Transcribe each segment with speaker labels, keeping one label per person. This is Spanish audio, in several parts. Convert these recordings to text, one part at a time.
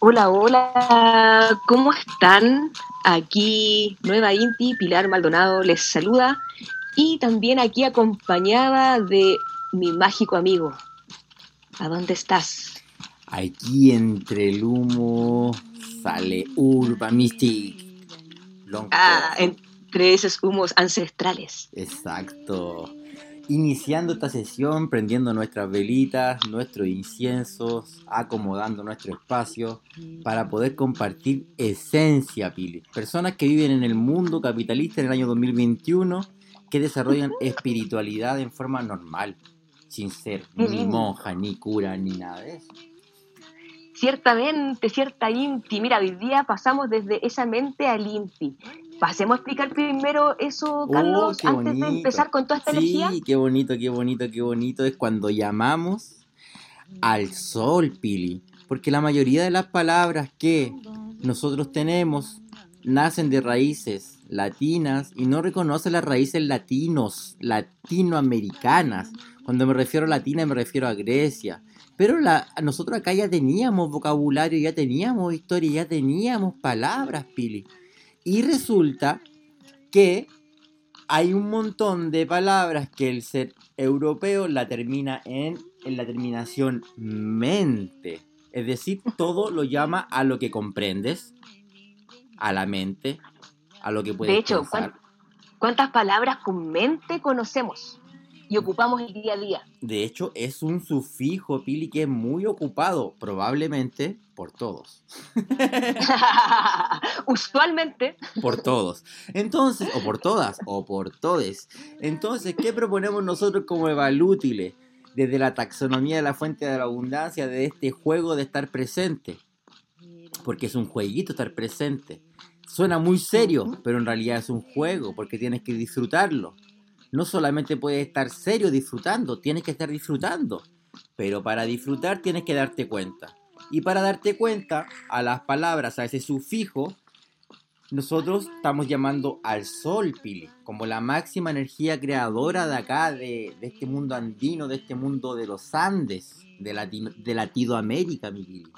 Speaker 1: Hola, hola, ¿cómo están? Aquí Nueva Inti, Pilar Maldonado les saluda y también aquí acompañada de mi mágico amigo. ¿A dónde estás?
Speaker 2: Aquí entre el humo sale Urba Mystic Longcore.
Speaker 1: Entre esos humos ancestrales.
Speaker 2: Exacto. Iniciando esta sesión, prendiendo nuestras velitas, nuestros inciensos, acomodando nuestro espacio para poder compartir esencia, Pili. Personas que viven en el mundo capitalista en el año 2021 que desarrollan espiritualidad en forma normal, sin ser
Speaker 1: Qué
Speaker 2: ni
Speaker 1: lindo.
Speaker 2: monja, ni cura, ni nada de eso.
Speaker 1: Ciertamente, cierta Inti. Mira, hoy día pasamos desde esa mente al Inti. Pasemos a explicar primero eso,
Speaker 2: Oh,
Speaker 1: Carlos,
Speaker 2: qué
Speaker 1: antes de
Speaker 2: bonito.
Speaker 1: empezar con toda esta energía.
Speaker 2: Sí, qué bonito, qué bonito, qué bonito es cuando llamamos al sol, Pili. Porque la mayoría de las palabras que nosotros tenemos nacen de raíces latinas y no reconocen las raíces latinoamericanas. Cuando me refiero a latina me refiero a Grecia. Pero nosotros acá ya teníamos vocabulario, ya teníamos historia, ya teníamos palabras, Pili. Y resulta que hay un montón de palabras que el ser europeo la termina en la terminación mente. Es decir, todo lo llama a lo que comprendes, a la mente, a lo que
Speaker 1: De
Speaker 2: puedes
Speaker 1: hecho,
Speaker 2: pensar.
Speaker 1: ¿cuántas palabras con mente conocemos y ocupamos el día a día?
Speaker 2: De hecho, es un sufijo, Pili, que es muy ocupado, probablemente por todos.
Speaker 1: Usualmente,
Speaker 2: Por todos. Entonces, o por todas, o por todes. Entonces, ¿qué proponemos nosotros como evalútiles? Desde la taxonomía de la fuente de la abundancia, de este juego de estar presente. Porque es un jueguito estar presente. Suena muy serio, pero en realidad es un juego, porque tienes que disfrutarlo. No solamente puedes estar serio disfrutando, tienes que estar disfrutando. Pero para disfrutar tienes que darte cuenta. Y para darte cuenta, a las palabras, a ese sufijo, nosotros estamos llamando al sol, Pili, como la máxima energía creadora de acá, de este mundo andino, de este mundo de los Andes, de Latinoamérica, mi Pili.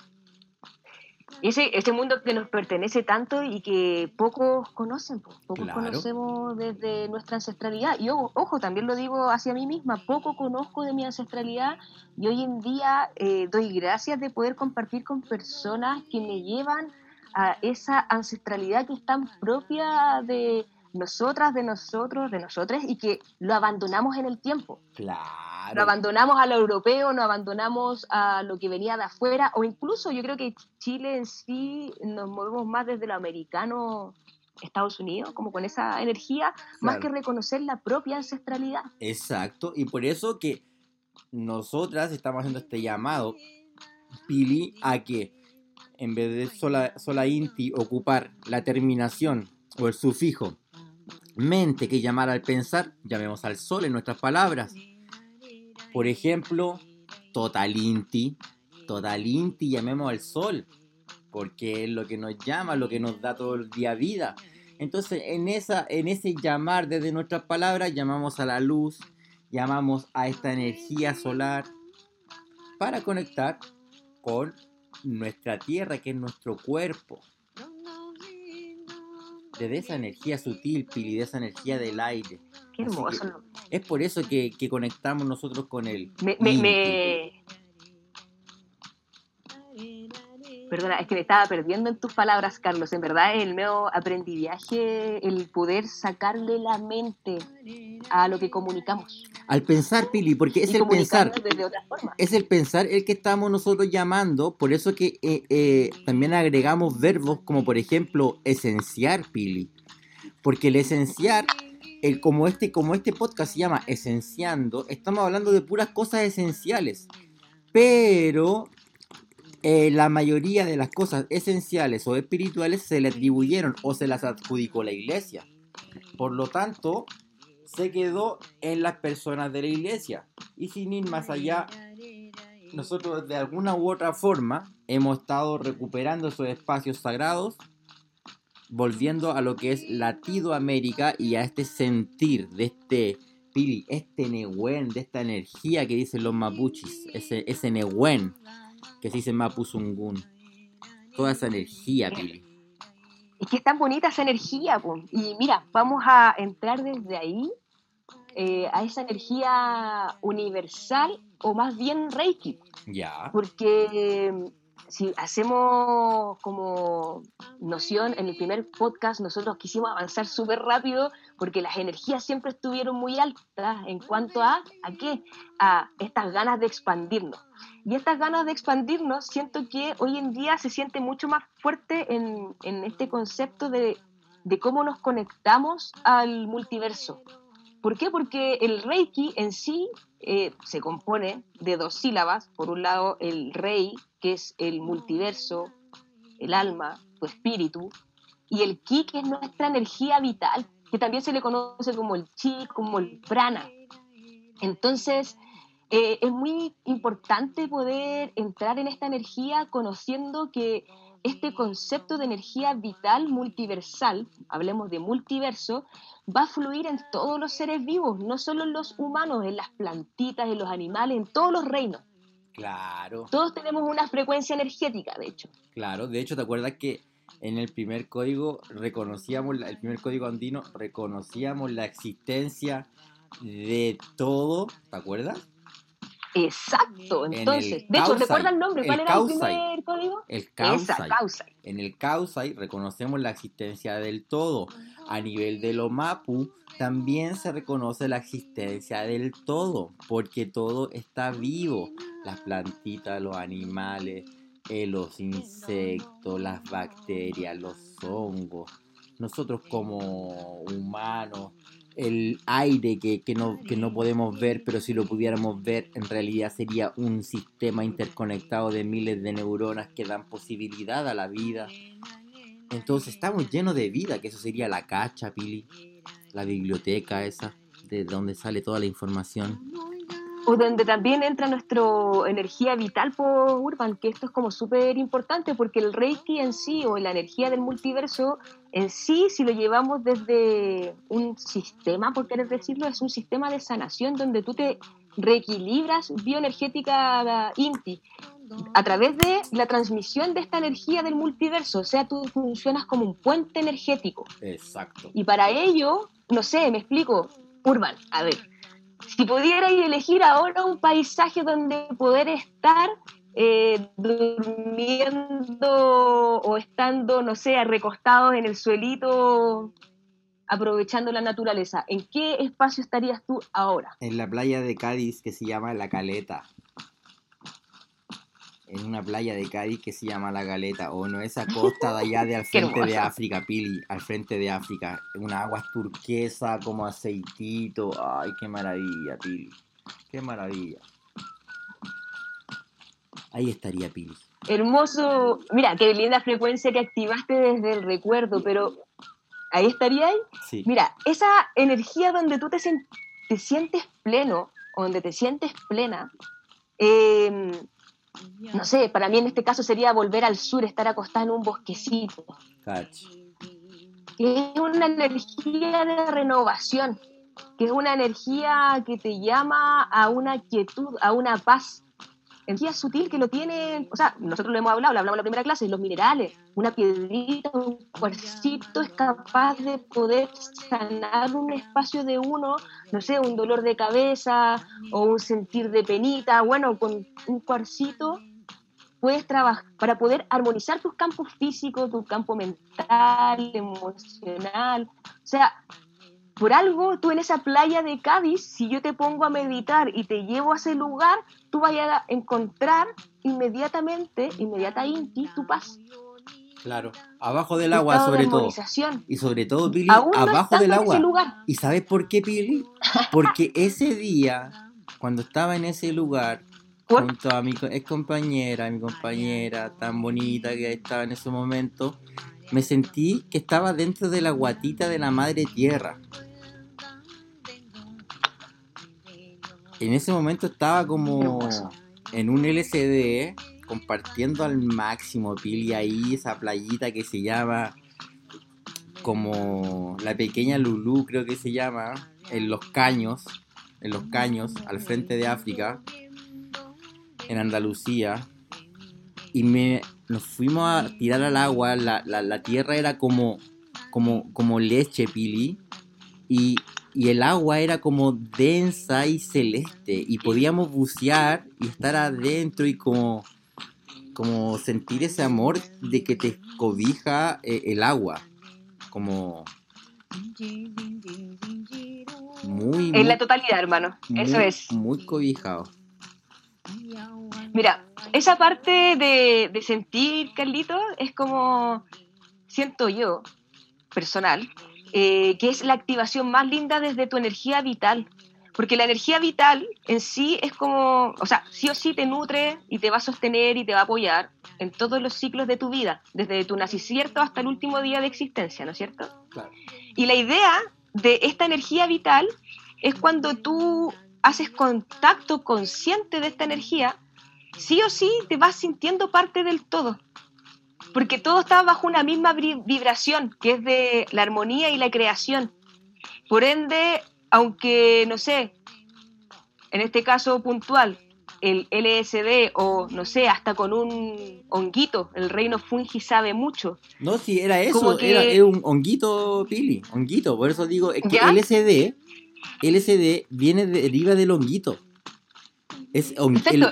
Speaker 1: ese mundo que nos pertenece tanto y que pocos conocen, pocos
Speaker 2: Claro,
Speaker 1: conocemos desde nuestra ancestralidad. Y ojo, también lo digo hacia mí misma, poco conozco de mi ancestralidad y hoy en día doy gracias de poder compartir con personas que me llevan a esa ancestralidad que es tan propia de nosotras, de nosotros, de nosotras y que lo abandonamos en el tiempo. Lo
Speaker 2: claro.
Speaker 1: abandonamos a lo europeo, nos abandonamos a lo que venía de afuera, o incluso yo creo que Chile en sí nos movemos más desde lo americano, Estados Unidos, como con esa energía, más que
Speaker 2: Claro.
Speaker 1: reconocer la propia ancestralidad.
Speaker 2: Exacto, y por eso que nosotras estamos haciendo este llamado, Pili, a que en vez de sola inti ocupar la terminación o el sufijo mente que llamar al pensar, llamemos al sol en nuestras palabras. Por ejemplo, totalinti, totalinti llamemos al sol, porque es lo que nos llama, lo que nos da todo el día vida. Entonces, en ese llamar desde nuestras palabras, llamamos a la luz, llamamos a esta energía solar para conectar con nuestra tierra, que es nuestro cuerpo. Desde esa energía sutil, Pili, de esa energía del aire.
Speaker 1: Qué
Speaker 2: Así que
Speaker 1: hermoso, ¿no?
Speaker 2: es por eso que conectamos nosotros con el
Speaker 1: Me, me,
Speaker 2: Inti.
Speaker 1: me, Perdona, es que me estaba perdiendo en tus palabras, Carlos. En verdad, el nuevo aprendizaje, el poder sacarle la mente a lo que comunicamos
Speaker 2: Al pensar, Pili, porque
Speaker 1: y comunicarnos desde otra forma.
Speaker 2: es el pensar el que estamos nosotros llamando, por eso que también agregamos verbos como por ejemplo esenciar, Pili, porque el esenciar, como este podcast se llama Esenciando, estamos hablando de puras cosas esenciales, pero la mayoría de las cosas esenciales o espirituales se le atribuyeron o se las adjudicó la iglesia. Por lo tanto, se quedó en las personas de la iglesia. Y sin ir más allá, nosotros de alguna u otra forma hemos estado recuperando esos espacios sagrados, volviendo a lo que es Latinoamérica y a este sentir de este Pili, este Nehuen, de esta energía que dicen los mapuches, ese Nehuen que se dice Mapuzungún. toda esa energía, Pili.
Speaker 1: Es que es tan bonita esa energía, po. Y mira, vamos a entrar desde ahí a esa energía universal o más bien Reiki.
Speaker 2: Ya.
Speaker 1: Porque si hacemos como noción, en el primer podcast nosotros quisimos avanzar súper rápido porque las energías siempre estuvieron muy altas en cuanto ¿a qué? A estas ganas de expandirnos. Y estas ganas de expandirnos siento que hoy en día se siente mucho más fuerte en este concepto de cómo nos conectamos al multiverso. ¿Por qué? Porque el Reiki en sí se compone de 2 sílabas. Por un lado, el Rei, que es el multiverso, el alma, tu espíritu, y el Ki, que es nuestra energía vital, que también se le conoce como el Chi, como el prana. Entonces, es muy importante poder entrar en esta energía conociendo que este concepto de energía vital multiversal, hablemos de multiverso, va a fluir en todos los seres vivos, no solo en los humanos, en las plantitas, en los animales, en todos los reinos.
Speaker 2: Claro.
Speaker 1: Todos tenemos una frecuencia energética, de hecho.
Speaker 2: Claro, de hecho, ¿te acuerdas que en el primer código el primer código andino, reconocíamos la existencia de todo? ¿Te acuerdas?
Speaker 1: Exacto,
Speaker 2: En el
Speaker 1: entonces, de hecho, ¿recuerda el nombre? ¿Cuál
Speaker 2: el
Speaker 1: era el
Speaker 2: Kausai,
Speaker 1: primer código?
Speaker 2: el
Speaker 1: Esa,
Speaker 2: Kausai.
Speaker 1: Kausai.
Speaker 2: En el Kausai reconocemos la existencia del todo. A nivel de lo Mapu también se reconoce la existencia del todo, porque todo está vivo. Las plantitas, los animales, los insectos, las bacterias, los hongos, nosotros como humanos, el aire que no podemos ver, pero si lo pudiéramos ver, en realidad sería un sistema interconectado de miles de neuronas que dan posibilidad a la vida. Entonces estamos llenos de vida, que eso sería la cacha, Pili, la biblioteca esa, de donde sale toda la información.
Speaker 1: O donde también entra nuestra energía vital por Urban, que esto es como súper importante porque el Reiki en sí o la energía del multiverso en sí, si lo llevamos desde un sistema, por querer decirlo, es un sistema de sanación donde tú te reequilibras bioenergética INTI a través de la transmisión de esta energía del multiverso, o sea, tú funcionas como un puente energético.
Speaker 2: Exacto.
Speaker 1: Y para ello, no sé, me explico, Urban, a ver, si pudierais elegir ahora un paisaje donde poder estar durmiendo o estando, no sé, recostados en el suelito, aprovechando la naturaleza, ¿en qué espacio estarías tú ahora?
Speaker 2: En la playa de Cádiz que se llama La Caleta. En una playa de Cádiz que se llama La Caleta, o no, esa costa de allá de al frente de África, Pili, al frente de África, una agua turquesa como aceitito, ay, qué maravilla, Pili, qué maravilla. Ahí estaría Pili.
Speaker 1: Hermoso, mira, qué linda frecuencia que activaste desde el recuerdo, pero ahí estaría ahí.
Speaker 2: Sí.
Speaker 1: Mira, esa energía donde tú te sientes pleno, o donde te sientes plena, no sé, para mí en este caso sería volver al sur, estar acostada en un bosquecito.
Speaker 2: Catch.
Speaker 1: Que es una energía de renovación, que es una energía que te llama a una quietud, a una paz. Energía sutil que lo tienen, o sea, nosotros lo hemos hablado, lo hablamos en la primera clase, los minerales, una piedrita, un cuarcito es capaz de poder sanar un espacio de uno, no sé, un dolor de cabeza o un sentir de penita. Bueno, con un cuarcito puedes trabajar para poder armonizar tus campos físicos, tu campo mental, emocional. O sea, por algo, tú en esa playa de Cádiz, si yo te pongo a meditar y te llevo a ese lugar, tú vayas a encontrar inmediata inti, tu paz.
Speaker 2: Claro, abajo del agua sobre todo. Y sobre todo, Pili,
Speaker 1: aún
Speaker 2: abajo
Speaker 1: no
Speaker 2: del
Speaker 1: en
Speaker 2: agua.
Speaker 1: Ese lugar.
Speaker 2: ¿Y sabes por qué, Pili? Porque ese día, cuando estaba en ese lugar, junto a mi ex compañera, mi compañera tan bonita que estaba en ese momento, me sentí que estaba dentro de la guatita de la madre tierra. En ese momento estaba como en un LCD, compartiendo al máximo, Pili, ahí esa playita que se llama como la pequeña Lulú, creo que se llama, en Los Caños, al frente de África, en Andalucía, y me nos fuimos a tirar al agua, la tierra era como leche, Pili, y el agua era como densa y celeste, y podíamos bucear y estar adentro y como sentir ese amor de que te cobija el agua, como muy,
Speaker 1: En la
Speaker 2: muy,
Speaker 1: totalidad, hermano. Eso
Speaker 2: muy,
Speaker 1: es.
Speaker 2: muy cobijado.
Speaker 1: Mira, esa parte de sentir, Carlito, es como siento yo, personal, que es la activación más linda desde tu energía vital. Porque la energía vital en sí es como, o sea, sí o sí te nutre y te va a sostener y te va a apoyar en todos los ciclos de tu vida, desde tu nacimiento hasta el último día de existencia, ¿no es cierto?
Speaker 2: Claro.
Speaker 1: Y la idea de esta energía vital es cuando tú haces contacto consciente de esta energía, sí o sí te vas sintiendo parte del todo, porque todo está bajo una misma vibración, que es de la armonía y la creación. Por ende, aunque, no sé, en este caso puntual, el LSD o, no sé, hasta con un honguito, el reino fungi sabe mucho.
Speaker 2: No, sí, era
Speaker 1: Como
Speaker 2: eso,
Speaker 1: que,
Speaker 2: era un honguito, Pili, honguito, por eso digo, es que
Speaker 1: ¿ya?
Speaker 2: LSD deriva del honguito. Es
Speaker 1: Perfecto,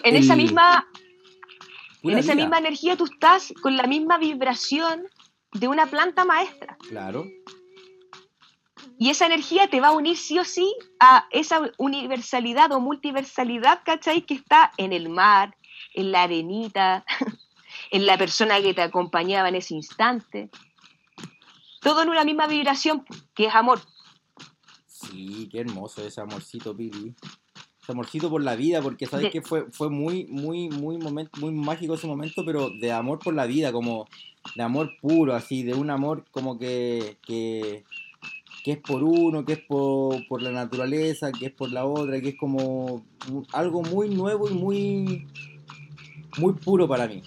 Speaker 1: en
Speaker 2: pura
Speaker 1: esa
Speaker 2: vida.
Speaker 1: misma energía tú estás con la misma vibración de una planta maestra.
Speaker 2: Claro.
Speaker 1: Y esa energía te va a unir sí o sí a esa universalidad o multiversalidad, ¿cachai? Que está en el mar, en la arenita, en la persona que te acompañaba en ese instante. Todo en una misma vibración, que es amor.
Speaker 2: Sí, qué hermoso ese amorcito, Pili. Ese amorcito por la vida, porque sabes
Speaker 1: De,
Speaker 2: que fue muy, muy, muy mágico ese momento, pero de amor por la vida, como de amor puro, así, de un amor como que es por uno, que es por la naturaleza, que es por la otra, que es como algo muy nuevo y muy, muy puro para mí.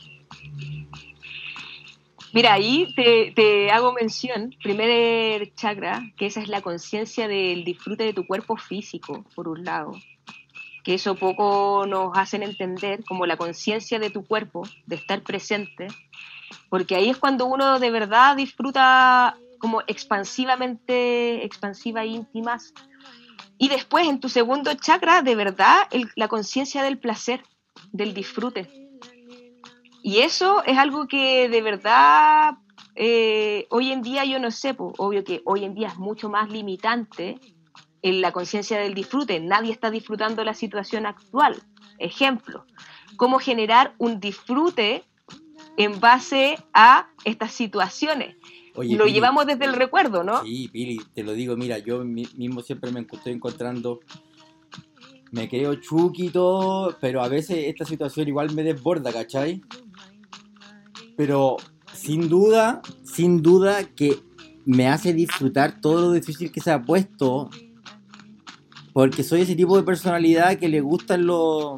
Speaker 1: Mira, ahí te hago mención, primer chakra, que esa es la conciencia del disfrute de tu cuerpo físico, por un lado, que eso poco nos hacen entender, como la conciencia de tu cuerpo, de estar presente, porque ahí es cuando uno de verdad disfruta como expansivamente, expansiva e íntimas. Y después en tu segundo chakra, de verdad, la conciencia del placer, del disfrute. Y eso es algo que de verdad hoy en día yo no sé, pues, obvio que hoy en día es mucho más limitante en la conciencia del disfrute. Nadie está disfrutando la situación actual. Ejemplo, cómo generar un disfrute en base a estas situaciones.
Speaker 2: Oye,
Speaker 1: Lo
Speaker 2: Pili,
Speaker 1: llevamos desde el recuerdo, ¿no?
Speaker 2: sí, Pili, te lo digo, mira, yo mismo siempre me estoy encontrando, me creo chuki y todo, pero a veces esta situación igual me desborda, ¿cachai? Pero sin duda que me hace disfrutar todo lo difícil que se ha puesto, porque soy ese tipo de personalidad que le gustan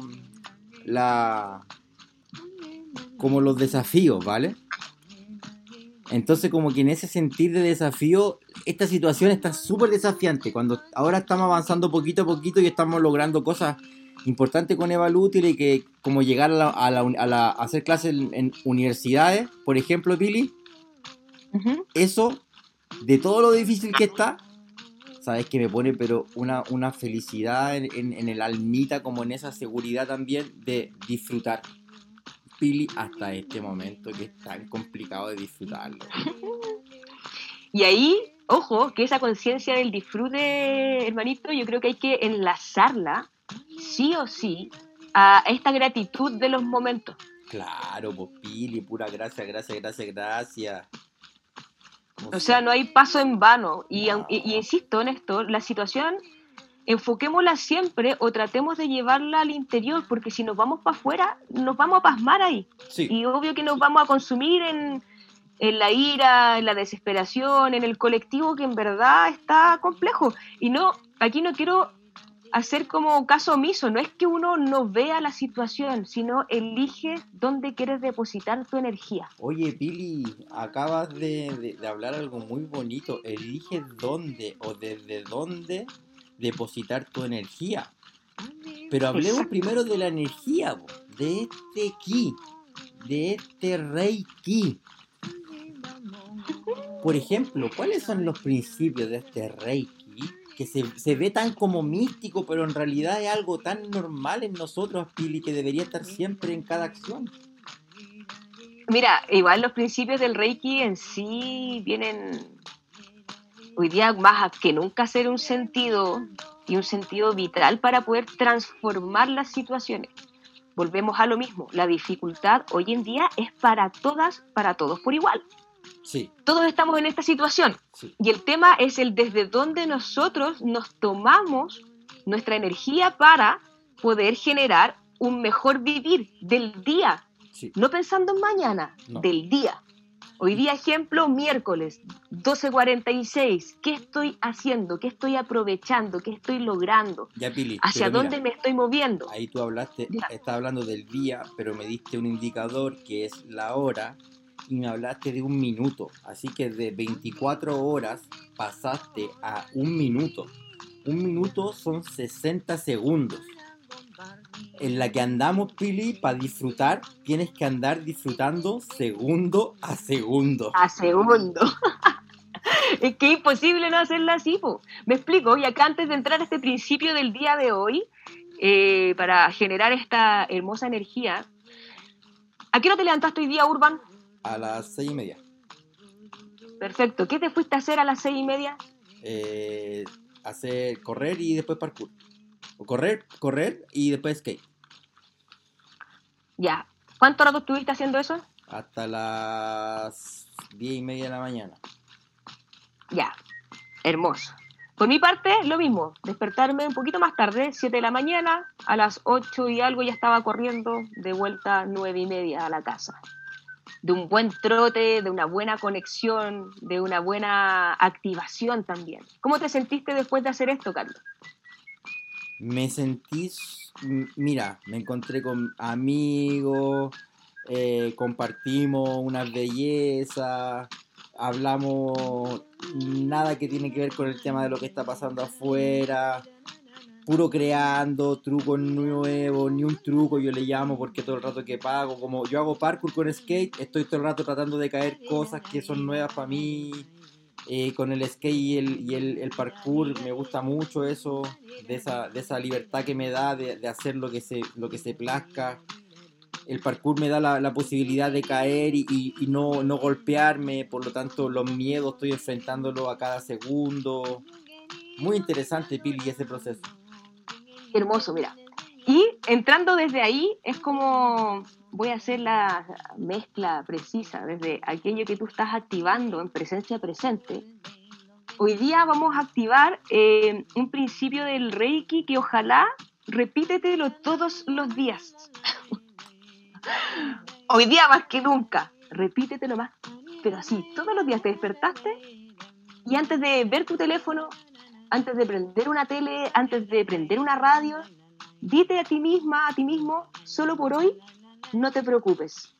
Speaker 2: la, como los desafíos, ¿vale? Entonces como que en ese sentir de desafío, esta situación está súper desafiante. Cuando ahora estamos avanzando poquito a poquito y estamos logrando cosas importantes con Evalútil y que como llegar a hacer clases en universidades, por ejemplo, Pili,
Speaker 1: Uh-huh.
Speaker 2: eso, de todo lo difícil que está, sabes que me pone pero una felicidad en el almita, como en esa seguridad también de disfrutar, Pili, hasta este momento que es tan complicado de disfrutarlo.
Speaker 1: Y ahí, ojo, que esa conciencia del disfrute, hermanito, yo creo que hay que enlazarla, sí o sí, a esta gratitud de los momentos.
Speaker 2: Claro, pues Pili, pura gracia, gracia, gracia, gracia. O
Speaker 1: O sea,
Speaker 2: sea,
Speaker 1: no hay paso en vano. Y
Speaker 2: no.
Speaker 1: insisto en esto, la situación, enfoquémosla siempre o tratemos de llevarla al interior, porque si nos vamos para afuera, nos vamos a pasmar ahí.
Speaker 2: Sí.
Speaker 1: Y obvio que nos vamos a consumir en la ira, en la desesperación, en el colectivo que en verdad está complejo. Y no, aquí no quiero hacer como caso omiso, no es que uno no vea la situación, sino elige dónde quieres depositar tu energía.
Speaker 2: Oye, Pili, acabas de hablar algo muy bonito. Elige dónde o desde dónde depositar tu energía. Pero hablemos
Speaker 1: Exacto.
Speaker 2: primero de la energía, po, de este ki. de este Reiki. Por ejemplo, ¿cuáles son los principios de este Reiki? Que se ve tan como místico, pero en realidad es algo tan normal en nosotros, Pili, que debería estar siempre en cada acción.
Speaker 1: Mira, igual los principios del Reiki en sí vienen hoy día más que nunca a ser un sentido y un sentido vital para poder transformar las situaciones. Volvemos a lo mismo, la dificultad hoy en día es para todas, para todos por igual.
Speaker 2: Sí.
Speaker 1: Todos estamos en esta situación.
Speaker 2: Sí.
Speaker 1: Y el tema es el desde dónde nosotros nos tomamos nuestra energía para poder generar un mejor vivir del día.
Speaker 2: Sí.
Speaker 1: No pensando en mañana,
Speaker 2: No.
Speaker 1: del día. Hoy día, ejemplo, miércoles, 12:46. ¿Qué estoy haciendo? ¿Qué estoy aprovechando? ¿Qué estoy logrando?
Speaker 2: Ya, Pili,
Speaker 1: ¿Hacia
Speaker 2: pero
Speaker 1: dónde
Speaker 2: mira,
Speaker 1: me estoy moviendo?
Speaker 2: ahí tú estás hablando del día, pero me diste un indicador que es la hora y me hablaste de 1 minuto. Así que de 24 horas pasaste a 1 minuto. 1 minuto son 60 segundos. En la que andamos, Pili, para disfrutar, tienes que andar disfrutando segundo a segundo.
Speaker 1: A segundo. Es que es imposible no hacerla así, po. Me explico, y acá antes de entrar a este principio del día de hoy, para generar esta hermosa energía, ¿a qué hora te levantaste hoy día, Urban?
Speaker 2: A las 6:30.
Speaker 1: Perfecto. ¿Qué te fuiste a hacer a las 6:30?
Speaker 2: Hacer correr y después parkour. O correr y después skate.
Speaker 1: Ya. ¿Cuánto rato estuviste haciendo eso?
Speaker 2: Hasta las 10:30 de la mañana.
Speaker 1: Ya. Hermoso. Por mi parte, lo mismo. Despertarme un poquito más tarde, 7 de la mañana, a las 8 y algo ya estaba corriendo de vuelta 9:30 a la casa. De un buen trote, de una buena conexión, de una buena activación también. ¿Cómo te sentiste después de hacer esto, Carlos?
Speaker 2: Me sentí, mira, me encontré con amigos, compartimos unas bellezas, hablamos nada que tiene que ver con el tema de lo que está pasando afuera, puro creando, trucos nuevos, ni un truco yo le llamo porque todo el rato que pago, como yo hago parkour con skate, estoy todo el rato tratando de caer cosas que son nuevas para mí. Con el skate y el parkour me gusta mucho eso, de esa libertad que me da de hacer lo que se plazca. El parkour me da la posibilidad de caer y no golpearme, por lo tanto los miedos estoy enfrentándolos a cada segundo. Muy interesante, Pili, ese proceso.
Speaker 1: Hermoso, mira. Y entrando desde ahí, es como voy a hacer la mezcla precisa desde aquello que tú estás activando en presencia presente. Hoy día vamos a activar un principio del Reiki que ojalá repítetelo todos los días. Hoy día más que nunca, repítetelo más, pero así, todos los días te despertaste y antes de ver tu teléfono, antes de prender una tele, antes de prender una radio, dite a ti misma, a ti mismo, solo por hoy, no te preocupes.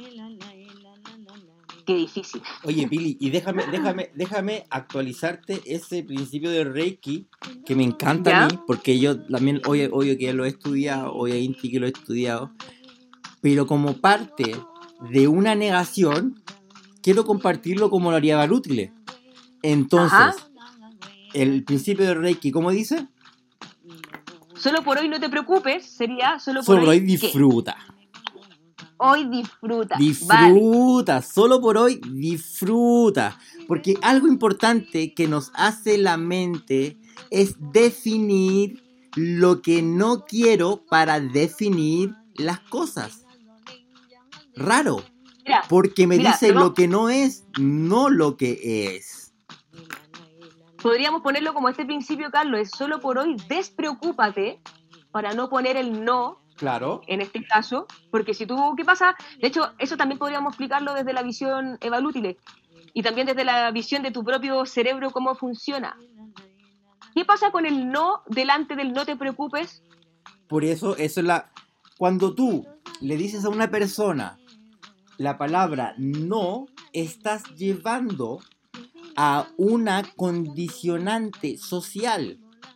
Speaker 1: Qué difícil.
Speaker 2: Oye, Pili, y déjame actualizarte ese principio de Reiki que me encanta
Speaker 1: ¿Ya?
Speaker 2: a mí, porque yo también, obvio que lo he estudiado, obvio Inti que lo he estudiado, pero como parte de una negación, quiero compartirlo como lo haría Galútile. Entonces,
Speaker 1: Ajá.
Speaker 2: el principio de Reiki, ¿cómo dice?
Speaker 1: Solo por hoy no te preocupes, sería solo
Speaker 2: Solo
Speaker 1: por hoy.
Speaker 2: disfruta.
Speaker 1: ¿Qué? Hoy disfruta.
Speaker 2: Disfruta, vale. Solo por hoy disfruta. Porque algo importante que nos hace la mente es definir lo que no quiero para definir las cosas. Raro. Porque me dice lo que no es, no lo que es.
Speaker 1: Podríamos ponerlo como este principio, Carlos, es solo por hoy despreocúpate, para no poner el no.
Speaker 2: Claro.
Speaker 1: En este caso, porque si tú, ¿qué pasa? De hecho, eso también podríamos explicarlo desde la visión evalútile y también desde la visión de tu propio cerebro, cómo funciona. ¿Qué pasa con el no delante del no te preocupes?
Speaker 2: Por eso es cuando tú le dices a una persona la palabra no, estás llevando a una condicionante social.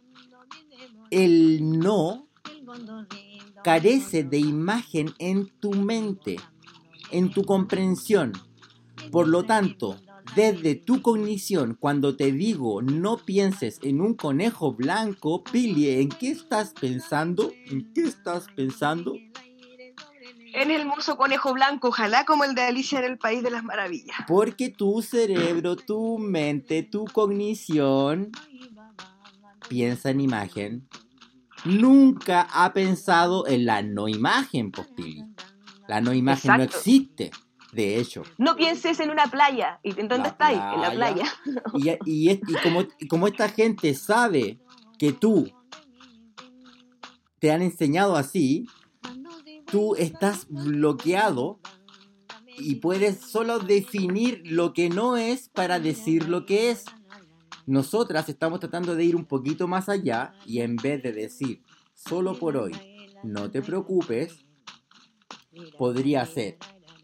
Speaker 2: El no carece de imagen en tu mente. en tu comprensión. Por lo tanto, desde tu cognición, cuando te digo no pienses en un conejo blanco, Pili, ¿en qué estás pensando? ¿En qué estás pensando?
Speaker 1: En el hermoso conejo blanco, ojalá como el de Alicia en el País de las Maravillas.
Speaker 2: Porque tu cerebro, tu mente, tu cognición piensa en imagen. Nunca ha pensado en la no imagen, pues, Pili. La no imagen no
Speaker 1: Exacto.
Speaker 2: existe, de hecho.
Speaker 1: No pienses en una playa. ¿Y en dónde estáis? En la playa.
Speaker 2: Y como esta gente sabe que tú te han enseñado así, tú estás bloqueado y puedes solo definir lo que no es para decir lo que es. Nosotras estamos tratando de ir un poquito más allá y en vez de decir solo por hoy, no te preocupes, podría ser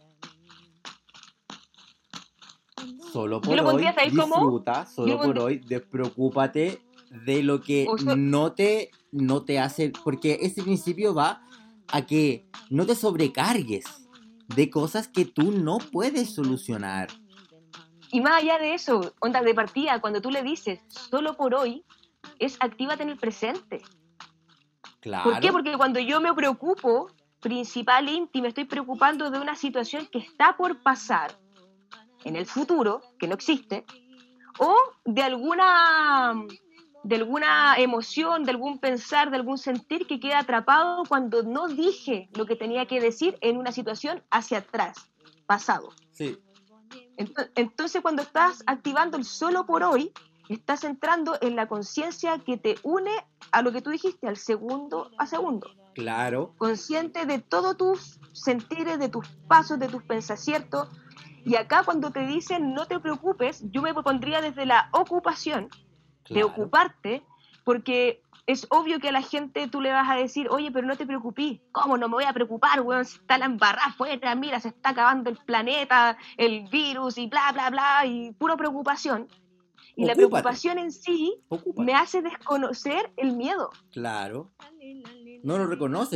Speaker 2: solo por hoy, disfruta, solo por hoy, despreocúpate de lo que no te hace, porque ese principio va a que no te sobrecargues de cosas que tú no puedes solucionar.
Speaker 1: Y más allá de eso, onda de partida, cuando tú le dices solo por hoy, es actívate en el presente.
Speaker 2: Claro.
Speaker 1: ¿Por qué? Porque cuando yo me preocupo, principalmente me estoy preocupando de una situación que está por pasar en el futuro, que no existe, o de alguna emoción, de algún pensar, de algún sentir que queda atrapado cuando no dije lo que tenía que decir en una situación hacia atrás, pasado.
Speaker 2: Sí.
Speaker 1: Entonces, cuando estás activando el solo por hoy, estás entrando en la conciencia que te une a lo que tú dijiste, al segundo a segundo.
Speaker 2: Claro.
Speaker 1: Consciente de todos tus sentires, de tus pasos, de tus pensaciertos. Y acá cuando te dicen no te preocupes, yo me pondría desde la ocupación, de ocuparte, porque es obvio que a la gente tú le vas a decir, oye, pero no te preocupes. ¿Cómo no me voy a preocupar, weón? Se está la embarrada afuera, mira, se está acabando el planeta, el virus y bla, bla, bla, y pura preocupación. Y la preocupación en sí me hace desconocer el miedo.
Speaker 2: Claro. No lo reconoces.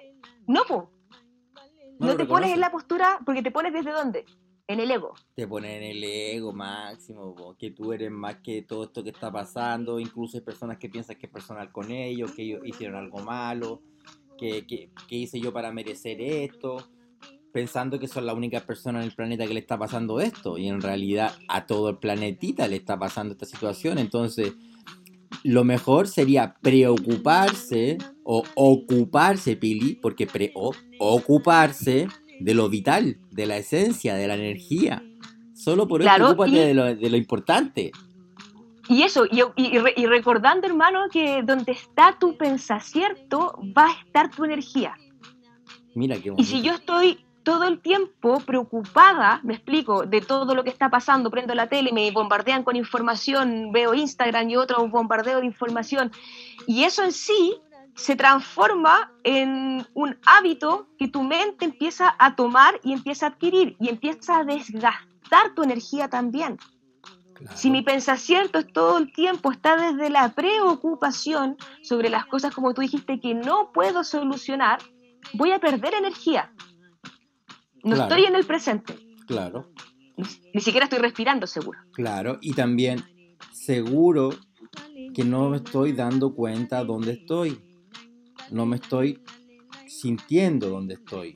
Speaker 1: No te pones en la postura, porque te pones desde ¿dónde? En el ego.
Speaker 2: Te ponen en el ego máximo, que tú eres más que todo esto que está pasando. Incluso hay personas que piensan que es personal con ellos, que ellos hicieron algo malo, que hice yo para merecer esto, pensando que son la única persona en el planeta que le está pasando esto. Y en realidad a todo el planetita le está pasando esta situación. Entonces, lo mejor sería preocuparse o ocuparse, Pili, porque ocuparse de lo vital, de la esencia, de la energía. Solo por eso ocúpate de lo importante.
Speaker 1: Y eso, y recordando, hermano, que donde está tu pensacierto va a estar tu energía.
Speaker 2: Mira qué bonito.
Speaker 1: Y si yo estoy todo el tiempo preocupada, me explico, de todo lo que está pasando, prendo la tele, me bombardean con información, veo Instagram y otro bombardeo de información, y eso en sí se transforma en un hábito que tu mente empieza a tomar y empieza a adquirir, y empieza a desgastar tu energía también. Claro. Si mi pensamiento es todo el tiempo está desde la preocupación sobre las cosas, como tú dijiste, que no puedo solucionar, voy a perder energía. No estoy en el presente.
Speaker 2: Claro.
Speaker 1: Ni siquiera estoy respirando, seguro.
Speaker 2: Claro, y también seguro que no me estoy dando cuenta dónde estoy. No me estoy sintiendo dónde estoy.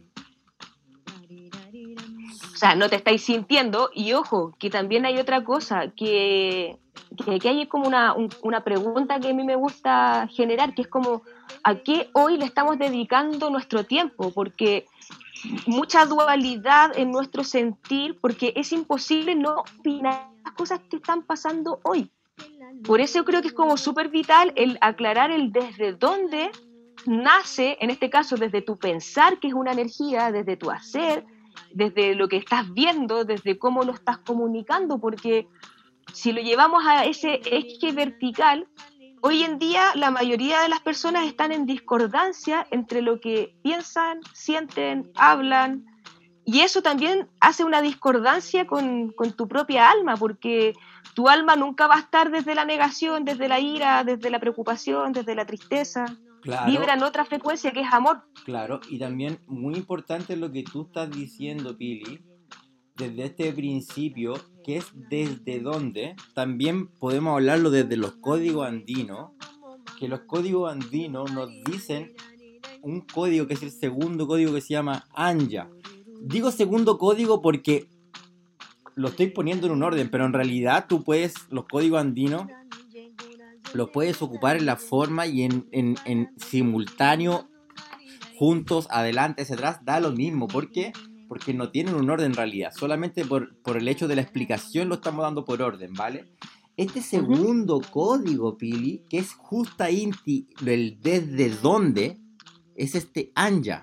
Speaker 1: O sea, no te estáis sintiendo. Y ojo, que también hay otra cosa, que hay como una pregunta que a mí me gusta generar, que es como, ¿a qué hoy le estamos dedicando nuestro tiempo? Porque mucha dualidad en nuestro sentir, porque es imposible no opinar las cosas que están pasando hoy. Por eso yo creo que es como súper vital el aclarar el desde dónde nace, en este caso desde tu pensar, que es una energía, desde tu hacer, desde lo que estás viendo, desde cómo lo estás comunicando, porque si lo llevamos a ese eje vertical, hoy en día la mayoría de las personas están en discordancia entre lo que piensan, sienten, hablan, y eso también hace una discordancia con tu propia alma, porque tu alma nunca va a estar desde la negación, desde la ira, desde la preocupación, desde la tristeza.
Speaker 2: Claro,
Speaker 1: vibra en otra frecuencia que es amor.
Speaker 2: claro, y también muy importante lo que tú estás diciendo, Pili, desde este principio, que es desde dónde, también podemos hablarlo desde los códigos andinos, que los códigos andinos nos dicen un código que es el segundo código que se llama Anya. Digo segundo código porque lo estoy poniendo en un orden, pero en realidad tú puedes, los códigos andinos, los puedes ocupar en la forma y en simultáneo, juntos, adelante, hacia atrás, da lo mismo. ¿Por qué? Porque no tienen un orden en realidad. Solamente por el hecho de la explicación lo estamos dando por orden, ¿vale? Este segundo código, Pili, que es justamente el desde dónde, es este Anya.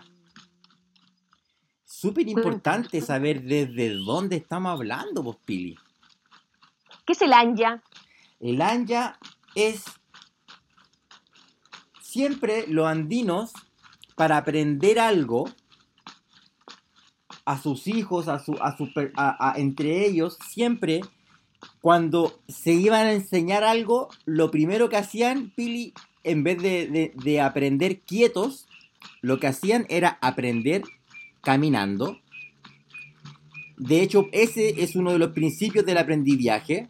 Speaker 2: Súper importante saber desde dónde estamos hablando, vos, Pili.
Speaker 1: ¿Qué es el Anya?
Speaker 2: El Anya es siempre los andinos, para aprender algo a sus hijos, entre ellos, siempre cuando se iban a enseñar algo, lo primero que hacían, Pili, en vez de aprender quietos, lo que hacían era aprender caminando. De hecho, ese es uno de los principios del aprendizaje,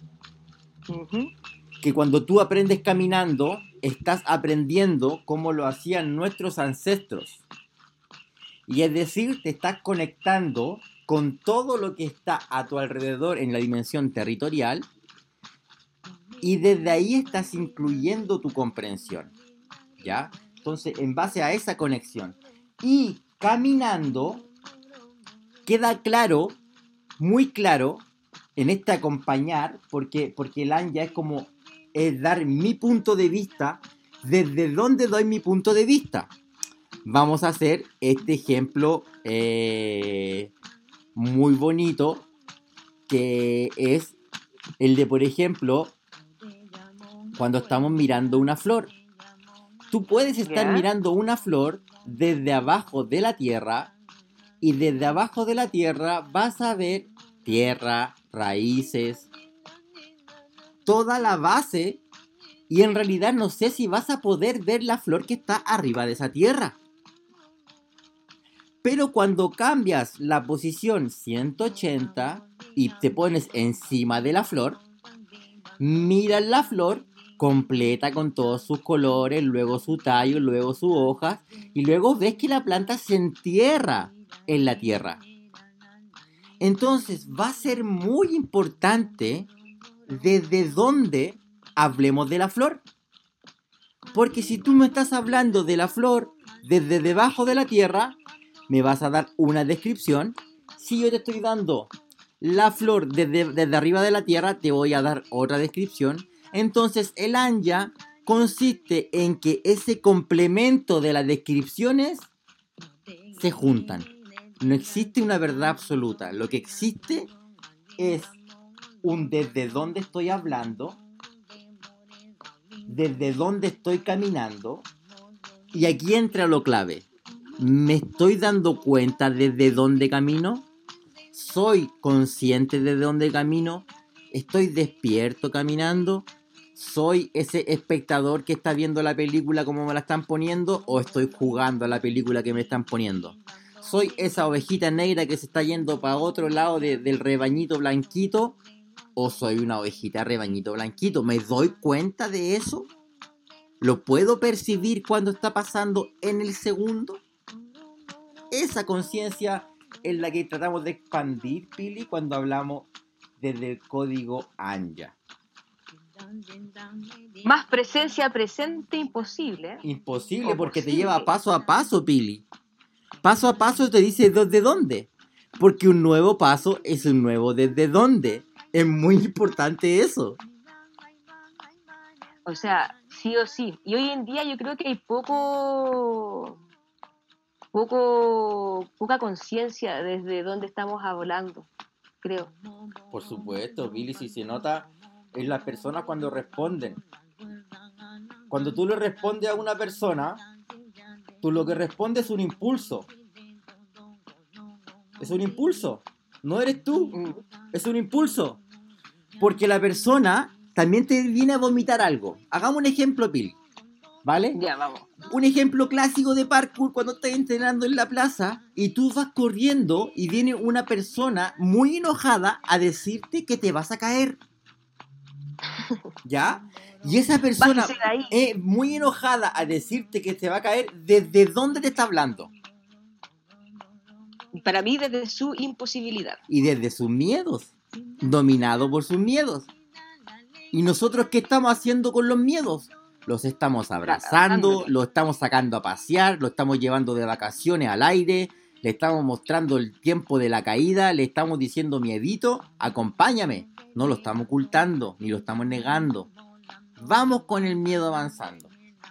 Speaker 2: que cuando tú aprendes caminando, estás aprendiendo como lo hacían nuestros ancestros. Y es decir, te estás conectando con todo lo que está a tu alrededor en la dimensión territorial, y desde ahí estás incluyendo tu comprensión, ¿ya? Entonces, en base a esa conexión y caminando, queda claro, muy claro, en este acompañar, porque el Anya es como dar mi punto de vista, desde donde doy mi punto de vista. Vamos a hacer este ejemplo muy bonito, que es el de, por ejemplo, cuando estamos mirando una flor. Tú puedes estar mirando una flor desde abajo de la tierra, y desde abajo de la tierra vas a ver tierra, raíces, toda la base, y en realidad no sé si vas a poder ver la flor que está arriba de esa tierra. Pero cuando cambias la posición 180 y te pones encima de la flor, miras la flor completa con todos sus colores, luego su tallo, luego sus hojas, y luego ves que la planta se entierra en la tierra. Entonces va a ser muy importante desde dónde hablemos de la flor. Porque si tú me estás hablando de la flor desde debajo de la tierra, me vas a dar una descripción. Si yo te estoy dando la flor desde arriba de la tierra, te voy a dar otra descripción. Entonces el Anya consiste en que ese complemento de las descripciones se juntan. No existe una verdad absoluta. Lo que existe es un desde dónde estoy hablando, desde dónde estoy caminando, y aquí entra lo clave. ¿Me estoy dando cuenta desde dónde camino? ¿Soy consciente de dónde camino? ¿Estoy despierto caminando? ¿Soy ese espectador que está viendo la película como me la están poniendo, o estoy jugando a la película que me están poniendo? ¿Soy esa ovejita negra que se está yendo para otro lado del rebañito blanquito, o soy una ovejita rebañito blanquito? ¿Me doy cuenta de eso? ¿Lo puedo percibir cuando está pasando en el segundo? Esa conciencia es la que tratamos de expandir, Pili, cuando hablamos desde el código Anya.
Speaker 1: Más presencia presente imposible.
Speaker 2: Imposible, porque te lleva paso a paso, Pili. Paso a paso te dice desde dónde. Porque un nuevo paso es un nuevo desde dónde. Es muy importante eso.
Speaker 1: O sea, sí o sí. Y hoy en día yo creo que hay poca conciencia desde dónde estamos hablando, creo.
Speaker 2: Por supuesto, Billy, si se nota en las personas cuando responden. Cuando tú le respondes a una persona, tú lo que respondes es un impulso. Es un impulso. No eres tú. Es un impulso. Porque la persona también te viene a vomitar algo. Hagamos un ejemplo, Pili. ¿vale?
Speaker 1: Ya, vamos.
Speaker 2: Un ejemplo clásico de parkour cuando estás entrenando en la plaza y tú vas corriendo y viene una persona muy enojada a decirte que te vas a caer. ¿Ya? Y esa persona
Speaker 1: Bájese de ahí.
Speaker 2: muy enojada a decirte que te va a caer, ¿desde dónde te está hablando?
Speaker 1: Para mí, desde su imposibilidad.
Speaker 2: Y desde sus miedos, dominado por sus miedos. ¿Y nosotros qué estamos haciendo con los miedos? Los estamos abrazando,
Speaker 1: Tratándolo.
Speaker 2: los estamos sacando a pasear, los estamos llevando de vacaciones al aire, le estamos mostrando el tiempo de la caída, le estamos diciendo miedito, acompáñame. No lo estamos ocultando, ni lo estamos negando. Vamos con el miedo avanzando.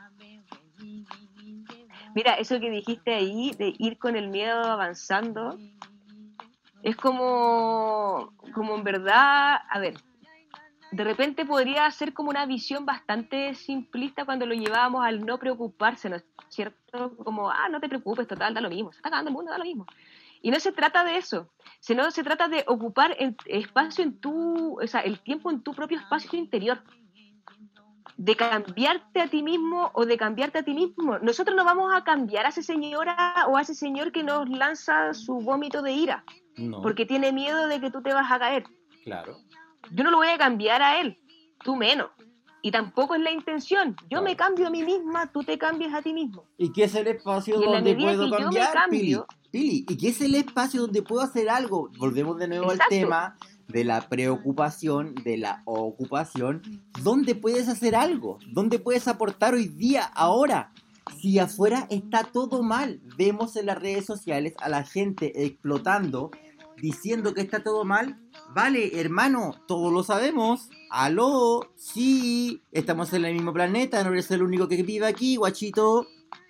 Speaker 1: Mira, eso que dijiste ahí, de ir con el miedo avanzando, es como en verdad, a ver, de repente podría ser como una visión bastante simplista cuando lo llevábamos al no preocuparse, ¿no es cierto? Como, no te preocupes, total, da lo mismo, se está acabando el mundo, da lo mismo. Y no se trata de eso, sino se trata de ocupar espacio el tiempo en tu propio espacio interior, de cambiarte a ti mismo o de cambiarte a ti mismo. Nosotros no vamos a cambiar a esa señora o a ese señor que nos lanza su vómito de ira,
Speaker 2: No,
Speaker 1: porque tiene miedo de que tú te vas a caer.
Speaker 2: claro.
Speaker 1: Yo no lo voy a cambiar a él, tú menos. Y tampoco es la intención. Yo
Speaker 2: Claro.
Speaker 1: me cambio a mí misma, tú te cambias a ti mismo.
Speaker 2: ¿Y qué es el espacio
Speaker 1: Y en la
Speaker 2: donde
Speaker 1: medida
Speaker 2: puedo
Speaker 1: que yo me
Speaker 2: cambiar,
Speaker 1: cambio,
Speaker 2: Pili? ¿Y qué es el espacio donde puedo hacer algo? Volvemos de nuevo
Speaker 1: exacto,
Speaker 2: al tema de la preocupación, de la ocupación. ¿Dónde puedes hacer algo? ¿Dónde puedes aportar hoy día, ahora? Si afuera está todo mal, vemos en las redes sociales a la gente explotando, diciendo que está todo mal. Vale, hermano, todos lo sabemos. Aló, sí, estamos en el mismo planeta, no eres el único que vive aquí, guachito.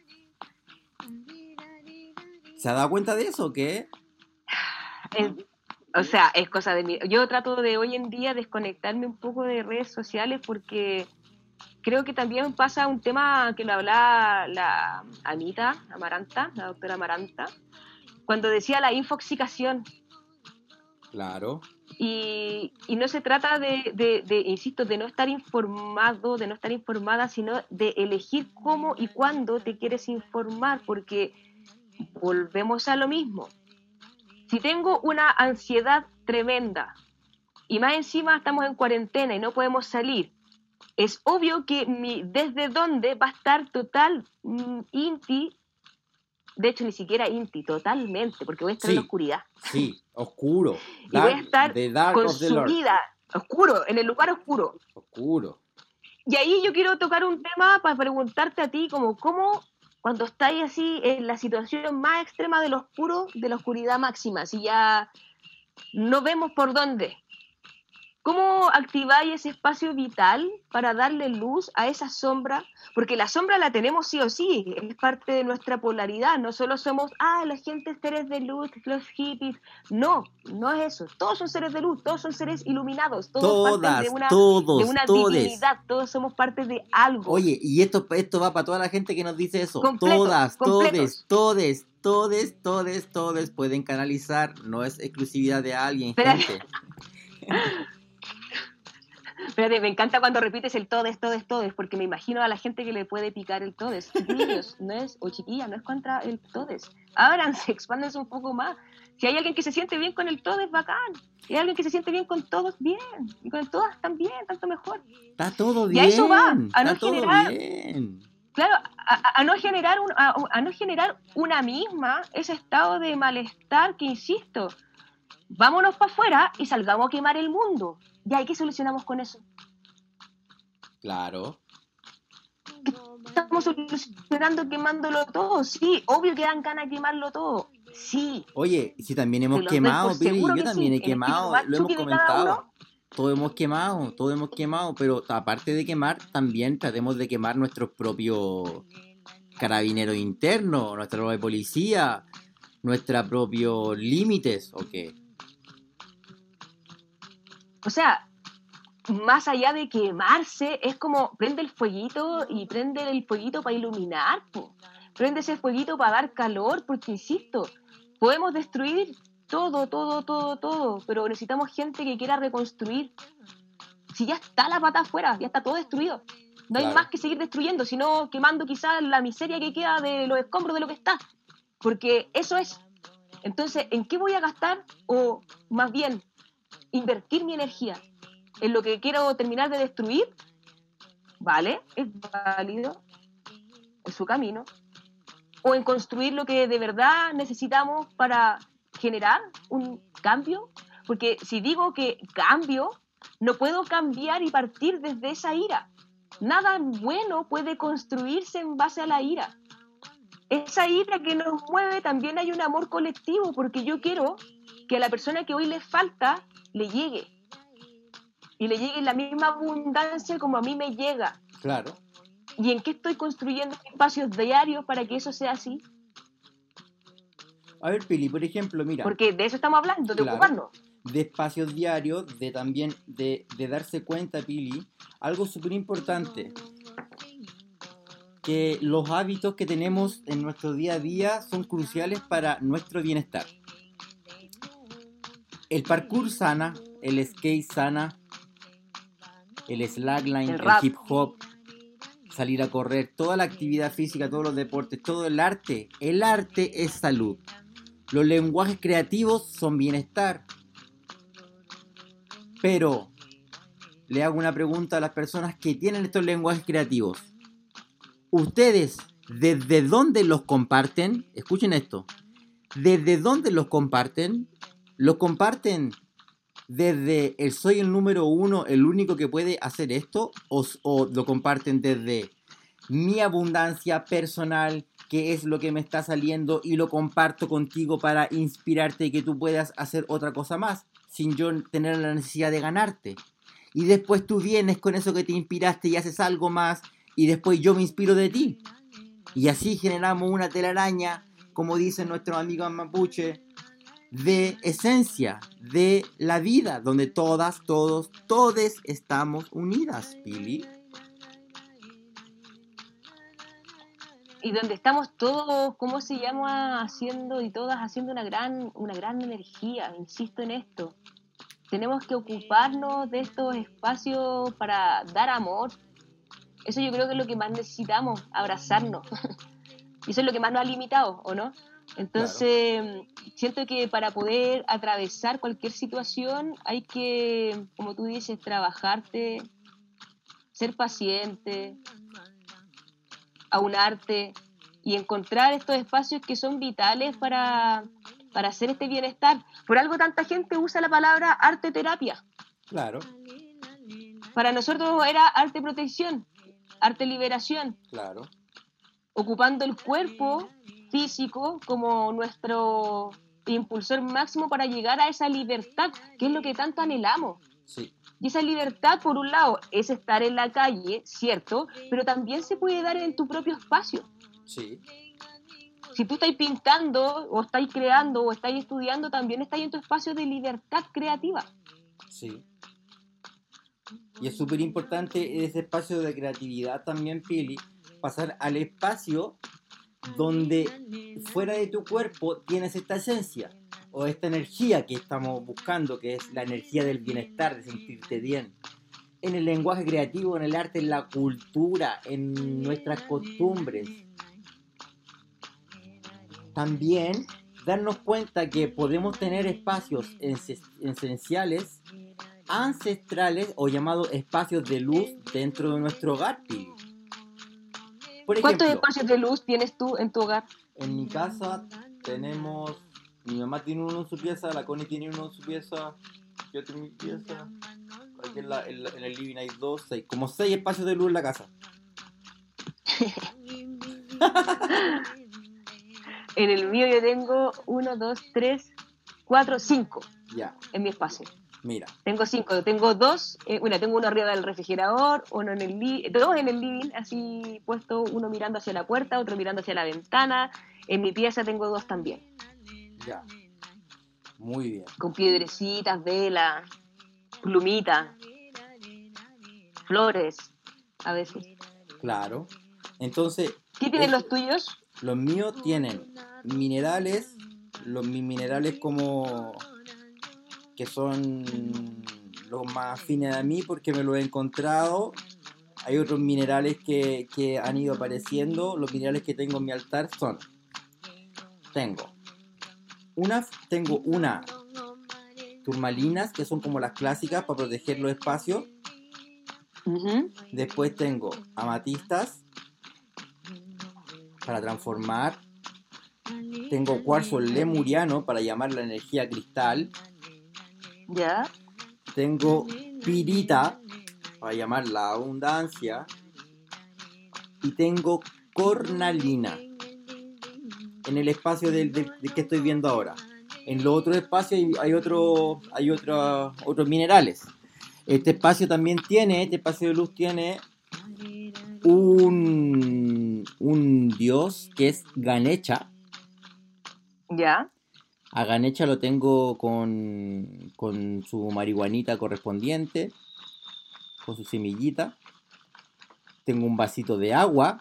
Speaker 2: ¿Se ha dado cuenta de eso o qué?
Speaker 1: o sea, es cosa de mí. Yo trato de hoy en día desconectarme un poco de redes sociales porque creo que también pasa un tema que lo hablaba la Anita Amaranta, la doctora Amaranta, cuando decía la infoxicación.
Speaker 2: Claro.
Speaker 1: Y no se trata insisto, de no estar informado, de no estar informada, sino de elegir cómo y cuándo te quieres informar, porque volvemos a lo mismo. Si tengo una ansiedad tremenda y más encima estamos en cuarentena y no podemos salir, es obvio que desde dónde va a estar total inti, de hecho ni siquiera inti, totalmente, porque voy a estar en la oscuridad.
Speaker 2: Sí, oscuro.
Speaker 1: Y voy a estar
Speaker 2: the dark of the Lord.
Speaker 1: consumida, oscuro, en el lugar oscuro.
Speaker 2: Oscuro.
Speaker 1: Y ahí yo quiero tocar un tema para preguntarte a ti, como cómo cuando estáis así en la situación más extrema del oscuro, de la oscuridad máxima, si ya no vemos por dónde, ¿cómo activáis ese espacio vital para darle luz a esa sombra? Porque la sombra la tenemos sí o sí, es parte de nuestra polaridad. No solo somos, la gente seres de luz, los hippies. No, no es eso. Todos son seres de luz, todos son seres iluminados, todos parten de una divinidad, todos somos parte de algo.
Speaker 2: Oye, y esto va para toda la gente que nos dice eso.
Speaker 1: Completos.
Speaker 2: Todos pueden canalizar, no es exclusividad de alguien, gente.
Speaker 1: Espérate, me encanta cuando repites el todes, porque me imagino a la gente que le puede picar el todes. Niños, chiquilla, no es contra el todes. Ábranse, expándense un poco más. Si hay alguien que se siente bien con el todes, bacán. Si hay alguien que se siente bien con todos, bien. Y con todas también, tanto mejor.
Speaker 2: Está todo bien.
Speaker 1: Y a eso va, a no
Speaker 2: generar...
Speaker 1: bien. Claro, a no generar una misma ese estado de malestar que, insisto, vámonos para afuera y salgamos a quemar el mundo. Ya, ¿y qué solucionamos con eso?
Speaker 2: Claro.
Speaker 1: Estamos solucionando quemándolo todo. Sí, obvio que dan ganas de quemarlo todo. Sí.
Speaker 2: Oye, si también hemos quemado, Pili, yo también he quemado, lo hemos comentado. Todos hemos quemado, pero aparte de quemar, también tratemos de quemar nuestros propios carabineros internos, nuestra propia policía, nuestros propios límites, ¿o qué?
Speaker 1: O sea, más allá de quemarse, es como prende el fueguito y prende el fueguito para iluminar, po. Prende ese fueguito para dar calor, porque insisto, podemos destruir todo, pero necesitamos gente que quiera reconstruir. Si ya está la pata afuera, ya está todo destruido. No hay
Speaker 2: Claro.
Speaker 1: más que seguir destruyendo, sino quemando quizás la miseria que queda de los escombros de lo que está. Porque eso es. Entonces, ¿en qué voy a gastar? O más bien, invertir mi energía en lo que quiero terminar de destruir. Vale, es válido, es su camino. O en construir lo que de verdad necesitamos para generar un cambio. Porque si digo que cambio, no puedo cambiar y partir desde esa ira. Nada bueno puede construirse en base a la ira. Esa ira que nos mueve, también hay un amor colectivo, porque yo quiero que a la persona que hoy le falta le llegue. Y le llegue la misma abundancia como a mí me llega.
Speaker 2: Claro.
Speaker 1: ¿Y en qué estoy construyendo espacios diarios para que eso sea así?
Speaker 2: A ver, Pili, por ejemplo, mira,
Speaker 1: Porque de eso estamos hablando, de
Speaker 2: claro,
Speaker 1: ocuparnos.
Speaker 2: de espacios diarios, de también de darse cuenta, Pili, algo súper importante, que los hábitos que tenemos en nuestro día a día son cruciales para nuestro bienestar. El parkour sana, el skate sana, el slackline,
Speaker 1: El
Speaker 2: el
Speaker 1: rap.
Speaker 2: hip hop, salir a correr, toda la actividad física, todos los deportes, todo el arte. El arte es salud. Los lenguajes creativos son bienestar. Pero le hago una pregunta a las personas que tienen estos lenguajes creativos. ¿Ustedes desde dónde los comparten? Escuchen esto. ¿Desde dónde los comparten? ¿Los comparten desde el soy el número uno, el único que puede hacer esto? ¿O lo comparten desde mi abundancia personal, que es lo que me está saliendo y lo comparto contigo para inspirarte y que tú puedas hacer otra cosa más, sin yo tener la necesidad de ganarte? Y después tú vienes con eso que te inspiraste y haces algo más, y después yo me inspiro de ti. Y así generamos una telaraña, como dicen nuestros amigos mapuche, de esencia, de la vida, donde todas, todos, todes estamos unidas, Pili.
Speaker 1: Y donde estamos todos, ¿cómo se llama? Haciendo y todas haciendo una gran energía, insisto en esto. Tenemos que ocuparnos de estos espacios para dar amor. Eso yo creo que es lo que más necesitamos, abrazarnos. Y eso es lo que más nos ha limitado, ¿o no? Entonces, claro, siento que para poder atravesar cualquier situación hay que, como tú dices, trabajarte, ser paciente, aunarte y encontrar estos espacios que son vitales para hacer este bienestar. Por algo tanta gente usa la palabra arte terapia.
Speaker 2: Claro.
Speaker 1: Para nosotros era arte protección, arte liberación.
Speaker 2: Claro.
Speaker 1: Ocupando el cuerpo físico como nuestro impulsor máximo para llegar a esa libertad, que es lo que tanto anhelamos.
Speaker 2: Sí.
Speaker 1: Y esa libertad, por un lado, es estar en la calle, cierto, pero también se puede dar en tu propio espacio.
Speaker 2: Sí.
Speaker 1: Si tú estás pintando, o estás creando, o estás estudiando, también estás en tu espacio de libertad creativa.
Speaker 2: Sí. Y es súper importante ese espacio de creatividad también, Pili, pasar al espacio donde fuera de tu cuerpo tienes esta esencia o esta energía que estamos buscando, que es la energía del bienestar, de sentirte bien. En el lenguaje creativo, en el arte, en la cultura, en nuestras costumbres. También darnos cuenta que podemos tener espacios esenciales, ancestrales o llamados espacios de luz dentro de nuestro hogar, Pili. Por ejemplo,
Speaker 1: ¿cuántos espacios de luz tienes tú en tu hogar?
Speaker 2: En mi casa tenemos... Mi mamá tiene uno en su pieza, la Connie tiene uno en su pieza, yo tengo mi pieza. Aquí en el living hay como 6 espacios de luz en la casa.
Speaker 1: En el mío yo tengo 1, 2, 3, 4, 5
Speaker 2: Ya.
Speaker 1: En mi espacio.
Speaker 2: Mira.
Speaker 1: Tengo 5, tengo 2, tengo uno arriba del refrigerador, uno en el dos en el living, así puesto, uno mirando hacia la puerta, otro mirando hacia la ventana. En mi pieza tengo 2 también.
Speaker 2: Ya. Muy bien.
Speaker 1: Con piedrecitas, velas, plumitas, flores, a veces.
Speaker 2: Claro. Entonces...
Speaker 1: ¿Qué tienen los tuyos?
Speaker 2: Los míos tienen minerales, mis minerales como que son los más afines a mí porque me los he encontrado hay otros minerales que han ido apareciendo. Los minerales que tengo en mi altar son, tengo una turmalinas, que son como las clásicas para proteger los espacios.
Speaker 1: Ujú.
Speaker 2: Después tengo amatistas para transformar. Tengo cuarzo lemuriano para llamar la energía cristal.
Speaker 1: Ya.
Speaker 2: Tengo pirita para llamar la abundancia. Y tengo cornalina en el espacio del que estoy viendo ahora. En los otros espacios hay otros minerales. Este espacio de luz tiene un dios que es Ganesha.
Speaker 1: Ya.
Speaker 2: A Ganesha lo tengo con su marihuanita correspondiente, con su semillita. Tengo un vasito de agua,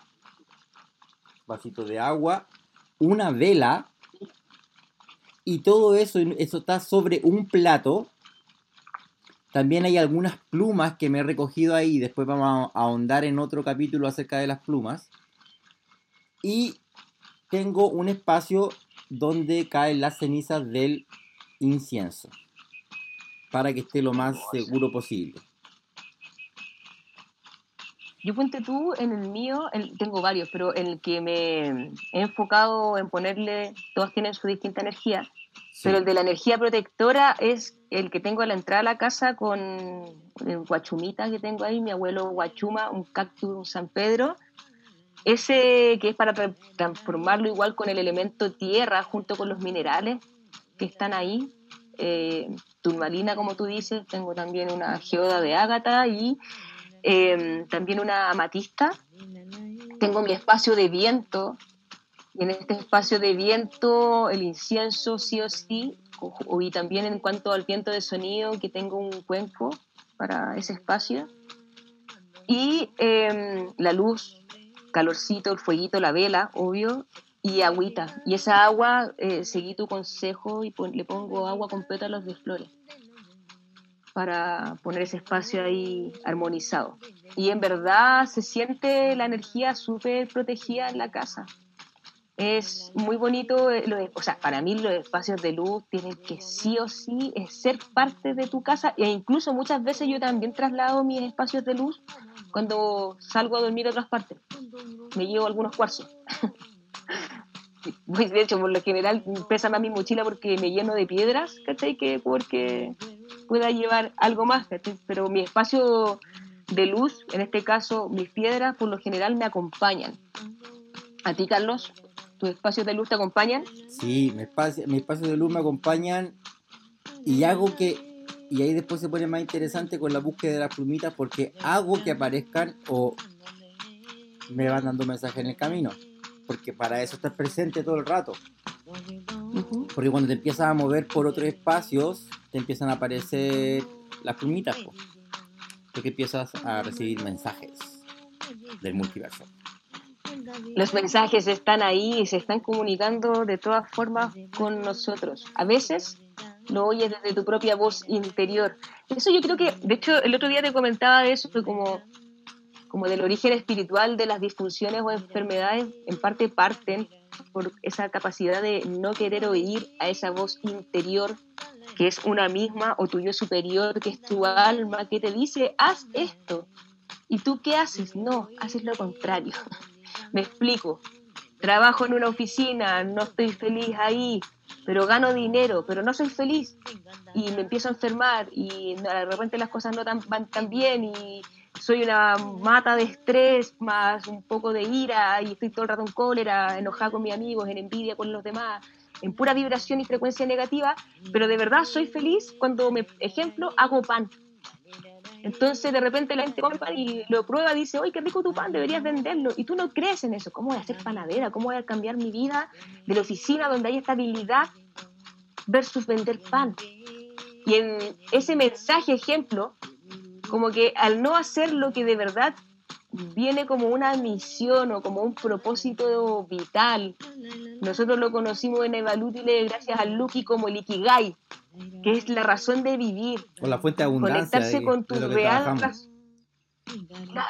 Speaker 2: una vela, y todo eso está sobre un plato. También hay algunas plumas que me he recogido ahí, después vamos a ahondar en otro capítulo acerca de las plumas. Y tengo un espacio donde caen las cenizas del incienso, para que esté lo más seguro posible.
Speaker 1: Yo ponte tú, en el mío, tengo varios, pero en el que me he enfocado en ponerle, todos tienen su distinta energía,
Speaker 2: Sí.
Speaker 1: pero el de la energía protectora es el que tengo a la entrada a la casa con el guachumita que tengo ahí, mi abuelo guachuma, un cactus, un San Pedro, ese que es para transformarlo igual con el elemento tierra junto con los minerales que están ahí. Turmalina, como tú dices, tengo también una geoda de ágata y también una amatista. Tengo mi espacio de viento, y en este espacio de viento el incienso sí o sí, y también en cuanto al viento de sonido, que tengo un cuenco para ese espacio. Y la luz, calorcito, el fueguito, la vela, obvio, y agüita. Y esa agua, seguí tu consejo y le pongo agua con pétalos de flores para poner ese espacio ahí armonizado. Y en verdad se siente la energía súper protegida en la casa. Es muy bonito, o sea, para mí los espacios de luz tienen que sí o sí ser parte de tu casa, e incluso muchas veces yo también traslado mis espacios de luz cuando salgo a dormir a otras partes. Me llevo algunos cuarzos. De hecho, por lo general pesa más mi mochila porque me lleno de piedras, ¿cachai? Que porque pueda llevar algo más, ¿cachai? Pero mi espacio de luz, en este caso mis piedras, por lo general me acompañan. ¿A ti, Carlos? ¿Tus espacios de luz te acompañan?
Speaker 2: Sí, mis espacios de luz me acompañan, y ahí después se pone más interesante con la búsqueda de las plumitas, porque hago que aparezcan o me van dando mensajes en el camino, porque para eso estás presente todo el rato.
Speaker 1: Uh-huh.
Speaker 2: Porque cuando te empiezas a mover por otros espacios, te empiezan a aparecer las plumitas, porque empiezas a recibir mensajes del multiverso.
Speaker 1: Los mensajes están ahí y se están comunicando de todas formas con nosotros. A veces lo oyes desde tu propia voz interior. Eso yo creo que, de hecho, el otro día te comentaba de eso, como del origen espiritual de las disfunciones o enfermedades, en parte parten por esa capacidad de no querer oír a esa voz interior que es una misma, o tu yo superior, que es tu alma, que te dice, haz esto. ¿Y tú qué haces? No, haces lo contrario. Me explico. Trabajo en una oficina, no estoy feliz ahí, pero gano dinero, pero no soy feliz. Y me empiezo a enfermar y de repente las cosas no van tan bien y soy una mata de estrés más un poco de ira y estoy todo el rato en cólera, enojada con mis amigos, en envidia con los demás, en pura vibración y frecuencia negativa, pero de verdad soy feliz cuando, ejemplo, hago pan. Entonces de repente la gente come pan y lo prueba y dice, oye, qué rico tu pan, deberías venderlo. Y tú no crees en eso. ¿Cómo voy a ser panadera? ¿Cómo voy a cambiar mi vida de la oficina donde hay estabilidad versus vender pan? Y en ese mensaje, ejemplo, como que al no hacer lo que de verdad viene como una misión o como un propósito vital, nosotros lo conocimos en Evalútile gracias al Lucky como el Ikigai, que es la razón de vivir,
Speaker 2: Con la fuente de abundancia
Speaker 1: conectarse con tu
Speaker 2: de lo que
Speaker 1: real
Speaker 2: trabajamos.
Speaker 1: Claro,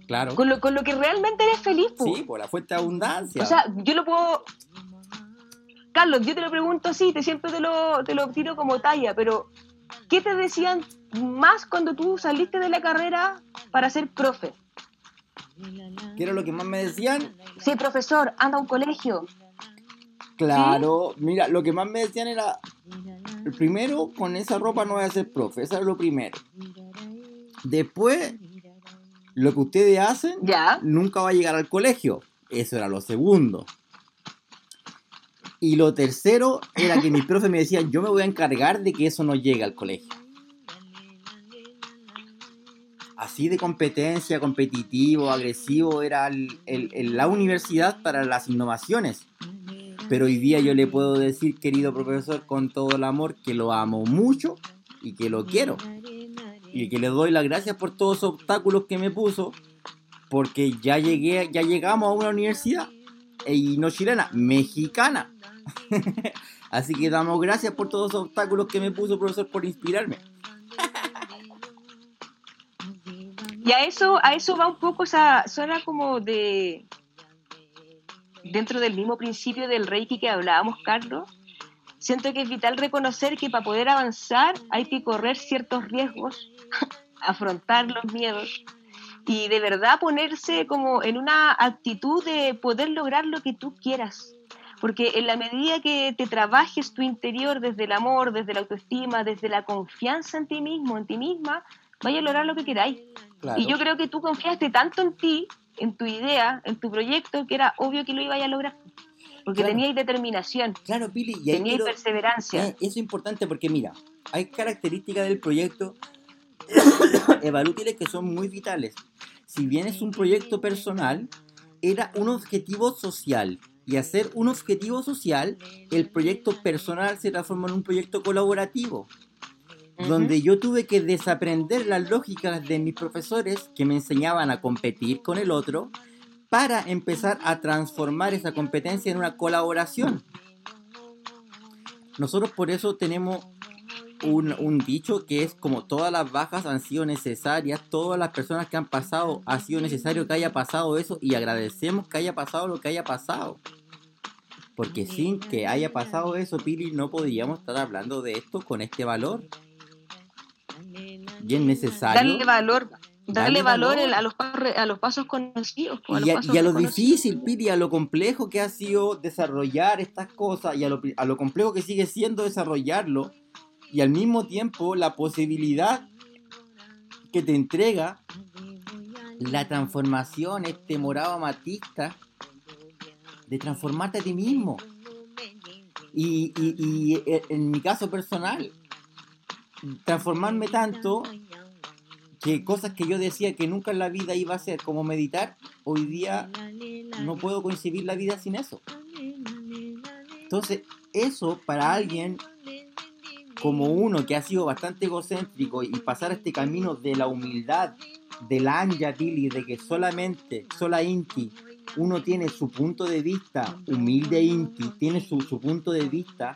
Speaker 2: Claro.
Speaker 1: Con lo que realmente eres feliz, po.
Speaker 2: Sí, por la fuente de abundancia.
Speaker 1: O sea, yo lo puedo... Carlos, yo te lo pregunto así, siempre te lo tiro como talla, pero ¿qué te decían más cuando tú saliste de la carrera para ser profe?
Speaker 2: ¿Qué era lo que más me decían?
Speaker 1: Sí, profesor, anda a un colegio.
Speaker 2: Claro, ¿sí? Mira, lo que más me decían era, primero, con esa ropa no voy a ser profe, eso era lo primero. Después, lo que ustedes hacen,
Speaker 1: ¿Ya?
Speaker 2: Nunca va a llegar al colegio, eso era lo segundo. Y lo tercero era que mis profes me decían, yo me voy a encargar de que eso no llegue al colegio. Así de competencia, competitivo, agresivo era la universidad para las innovaciones. Pero hoy día yo le puedo decir, querido profesor, con todo el amor, que lo amo mucho y que lo quiero. Y que le doy las gracias por todos los obstáculos que me puso, porque ya llegamos a una universidad, y no chilena, mexicana. Así que damos gracias por todos los obstáculos que me puso, profesor, por inspirarme.
Speaker 1: Y a eso va un poco, suena como de... Dentro del mismo principio del Reiki que hablábamos, Carlos, siento que es vital reconocer que para poder avanzar hay que correr ciertos riesgos, afrontar los miedos y de verdad ponerse como en una actitud de poder lograr lo que tú quieras. Porque en la medida que te trabajes tu interior desde el amor, desde la autoestima, desde la confianza en ti mismo, en ti misma, vaya a lograr lo que queráis. Claro. Y yo creo que tú confiaste tanto en ti, en tu idea, en tu proyecto, que era obvio que lo ibas a lograr. Porque claro, teníais determinación.
Speaker 2: Claro, Pili. Y
Speaker 1: teníais perseverancia.
Speaker 2: Eso es importante porque, mira, hay características del proyecto Evalútiles que son muy vitales. Si bien es un proyecto personal, era un objetivo social. Y hacer un objetivo social, el proyecto personal se transformó en un proyecto colaborativo. Donde yo tuve que desaprender las lógicas de mis profesores que me enseñaban a competir con el otro para empezar a transformar esa competencia en una colaboración. Nosotros por eso tenemos un dicho que es como todas las bajas han sido necesarias, todas las personas que han pasado ha sido necesario que haya pasado eso y agradecemos que haya pasado lo que haya pasado. Porque sin que haya pasado eso, Pili, no podríamos estar hablando de esto con este valor. Y es necesario
Speaker 1: darle valor a los pasos conocidos.
Speaker 2: Y a lo difícil, Pili, a lo complejo que ha sido desarrollar estas cosas y a lo complejo que sigue siendo desarrollarlo, y al mismo tiempo la posibilidad que te entrega la transformación, este morado amatista, de transformarte a ti mismo. Y en mi caso personal, transformarme tanto que cosas que yo decía que nunca en la vida iba a hacer, como meditar, hoy día no puedo concebir la vida sin eso. Entonces, eso para alguien como uno que ha sido bastante egocéntrico y pasar este camino de la humildad, de la Anja Pili, de que sola Inti, uno tiene su punto de vista, humilde Inti, tiene su punto de vista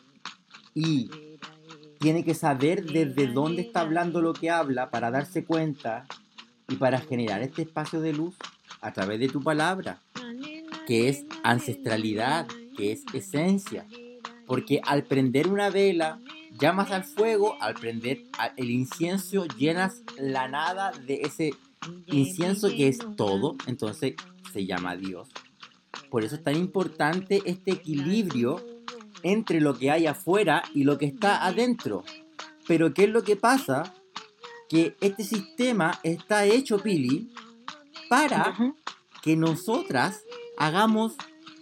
Speaker 2: y tiene que saber desde dónde está hablando lo que habla para darse cuenta y para generar este espacio de luz a través de tu palabra, que es ancestralidad, que es esencia. Porque al prender una vela, llamas al fuego, al prender el incienso, llenas la nada de ese incienso que es todo, entonces se llama Dios. Por eso es tan importante este equilibrio entre lo que hay afuera y lo que está adentro. Pero ¿qué es lo que pasa? Que este sistema está hecho, Pili, para que nosotras hagamos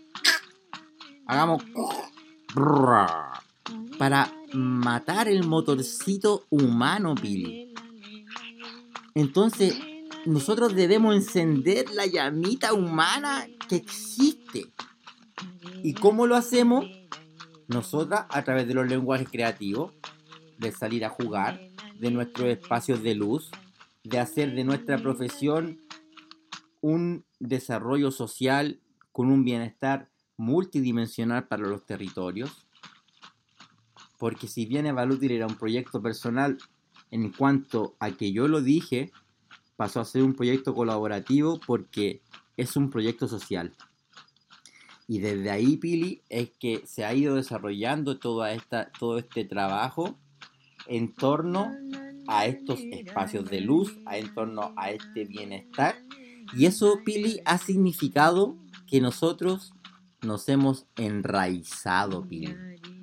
Speaker 2: para matar el motorcito humano, Pili. Entonces, nosotros debemos encender la llamita humana que existe. ¿Y cómo lo hacemos? Nosotras, a través de los lenguajes creativos, de salir a jugar, de nuestros espacios de luz, de hacer de nuestra profesión un desarrollo social con un bienestar multidimensional para los territorios. Porque si bien Evalútil era un proyecto personal en cuanto a que yo lo dije, pasó a ser un proyecto colaborativo porque es un proyecto social. Y desde ahí, Pili, es que se ha ido desarrollando todo este trabajo en torno a estos espacios de luz, en torno a este bienestar. Y eso, Pili, ha significado que nosotros nos hemos enraizado, Pili.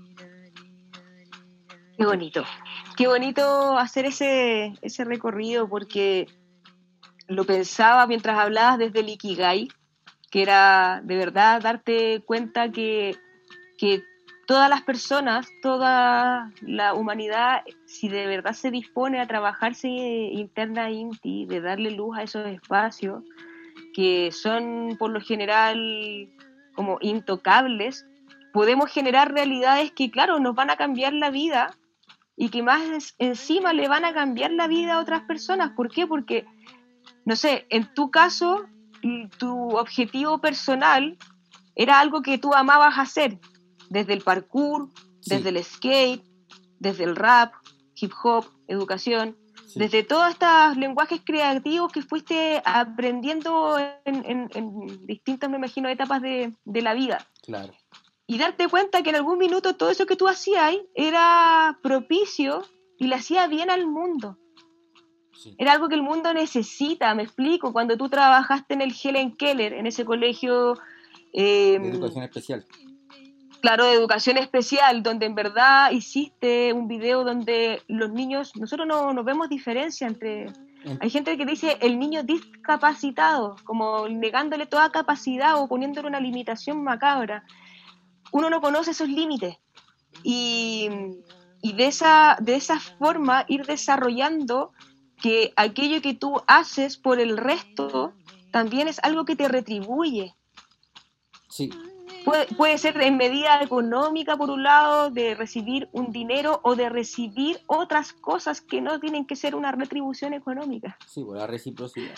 Speaker 1: Qué bonito hacer ese recorrido, porque lo pensaba mientras hablabas desde el Ikigai, que era de verdad darte cuenta que todas las personas, toda la humanidad, si de verdad se dispone a trabajarse interna Inti, de darle luz a esos espacios que son por lo general como intocables, podemos generar realidades que, claro, nos van a cambiar la vida y que más encima le van a cambiar la vida a otras personas. ¿Por qué? Porque, no sé, en tu caso, tu objetivo personal era algo que tú amabas hacer, desde el parkour,
Speaker 2: Sí.
Speaker 1: desde el skate, desde el rap, hip hop, educación,
Speaker 2: Sí.
Speaker 1: desde todos estos lenguajes creativos que fuiste aprendiendo en distintas, me imagino, etapas de la vida.
Speaker 2: Claro.
Speaker 1: Y darte cuenta que en algún minuto todo eso que tú hacías era propicio y le hacía bien al mundo. Sí. Era algo que el mundo necesita, me explico. Cuando tú trabajaste en el Helen Keller, en ese colegio...
Speaker 2: de educación especial.
Speaker 1: Claro, de educación especial, donde en verdad hiciste un video donde los niños, nosotros no vemos diferencia entre... Hay gente que dice el niño discapacitado, como negándole toda capacidad o poniéndole una limitación macabra. Uno no conoce esos límites. Y de esa forma ir desarrollando que aquello que tú haces por el resto también es algo que te retribuye.
Speaker 2: Sí.
Speaker 1: Puede ser en medida económica, por un lado, de recibir un dinero o de recibir otras cosas que no tienen que ser una retribución económica.
Speaker 2: Sí, por la reciprocidad.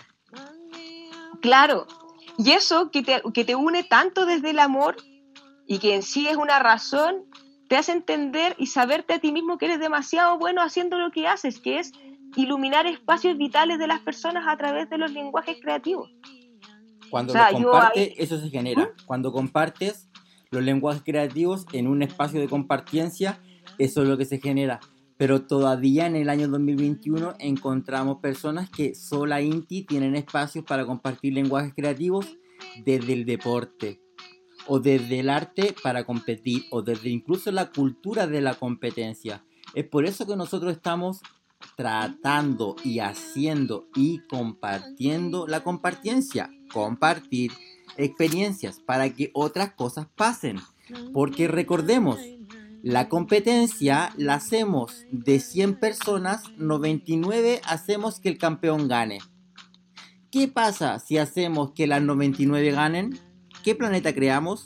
Speaker 1: Claro. Y eso que te une tanto desde el amor y que en sí es una razón, te hace entender y saberte a ti mismo que eres demasiado bueno haciendo lo que haces, que es iluminar espacios vitales de las personas a través de los lenguajes creativos.
Speaker 2: Cuando los compartes, eso se genera. Cuando compartes los lenguajes creativos en un espacio de compartiencia, eso es lo que se genera. Pero todavía en el año 2021 encontramos personas que sola Inti tienen espacios para compartir lenguajes creativos desde el deporte, o desde el arte para competir, o desde incluso la cultura de la competencia. Es por eso que nosotros estamos tratando y haciendo y compartiendo la compartiencia, compartir experiencias para que otras cosas pasen, porque recordemos, la competencia la hacemos de 100 personas, 99 hacemos que el campeón gane. ¿Qué pasa si hacemos que las 99 ganen? ¿Qué planeta creamos?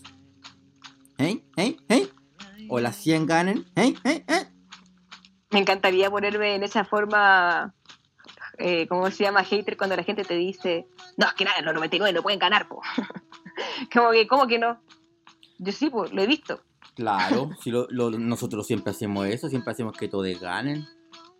Speaker 2: ¿O las 100 ganen?
Speaker 1: Me encantaría ponerme en esa forma, ¿cómo se llama? Hater, cuando la gente te dice, no, es que nada, los 99 no pueden ganar, po. ¿Cómo que no? Yo sí, pues, lo he visto.
Speaker 2: Claro, si nosotros siempre hacemos eso, siempre hacemos que todos ganen.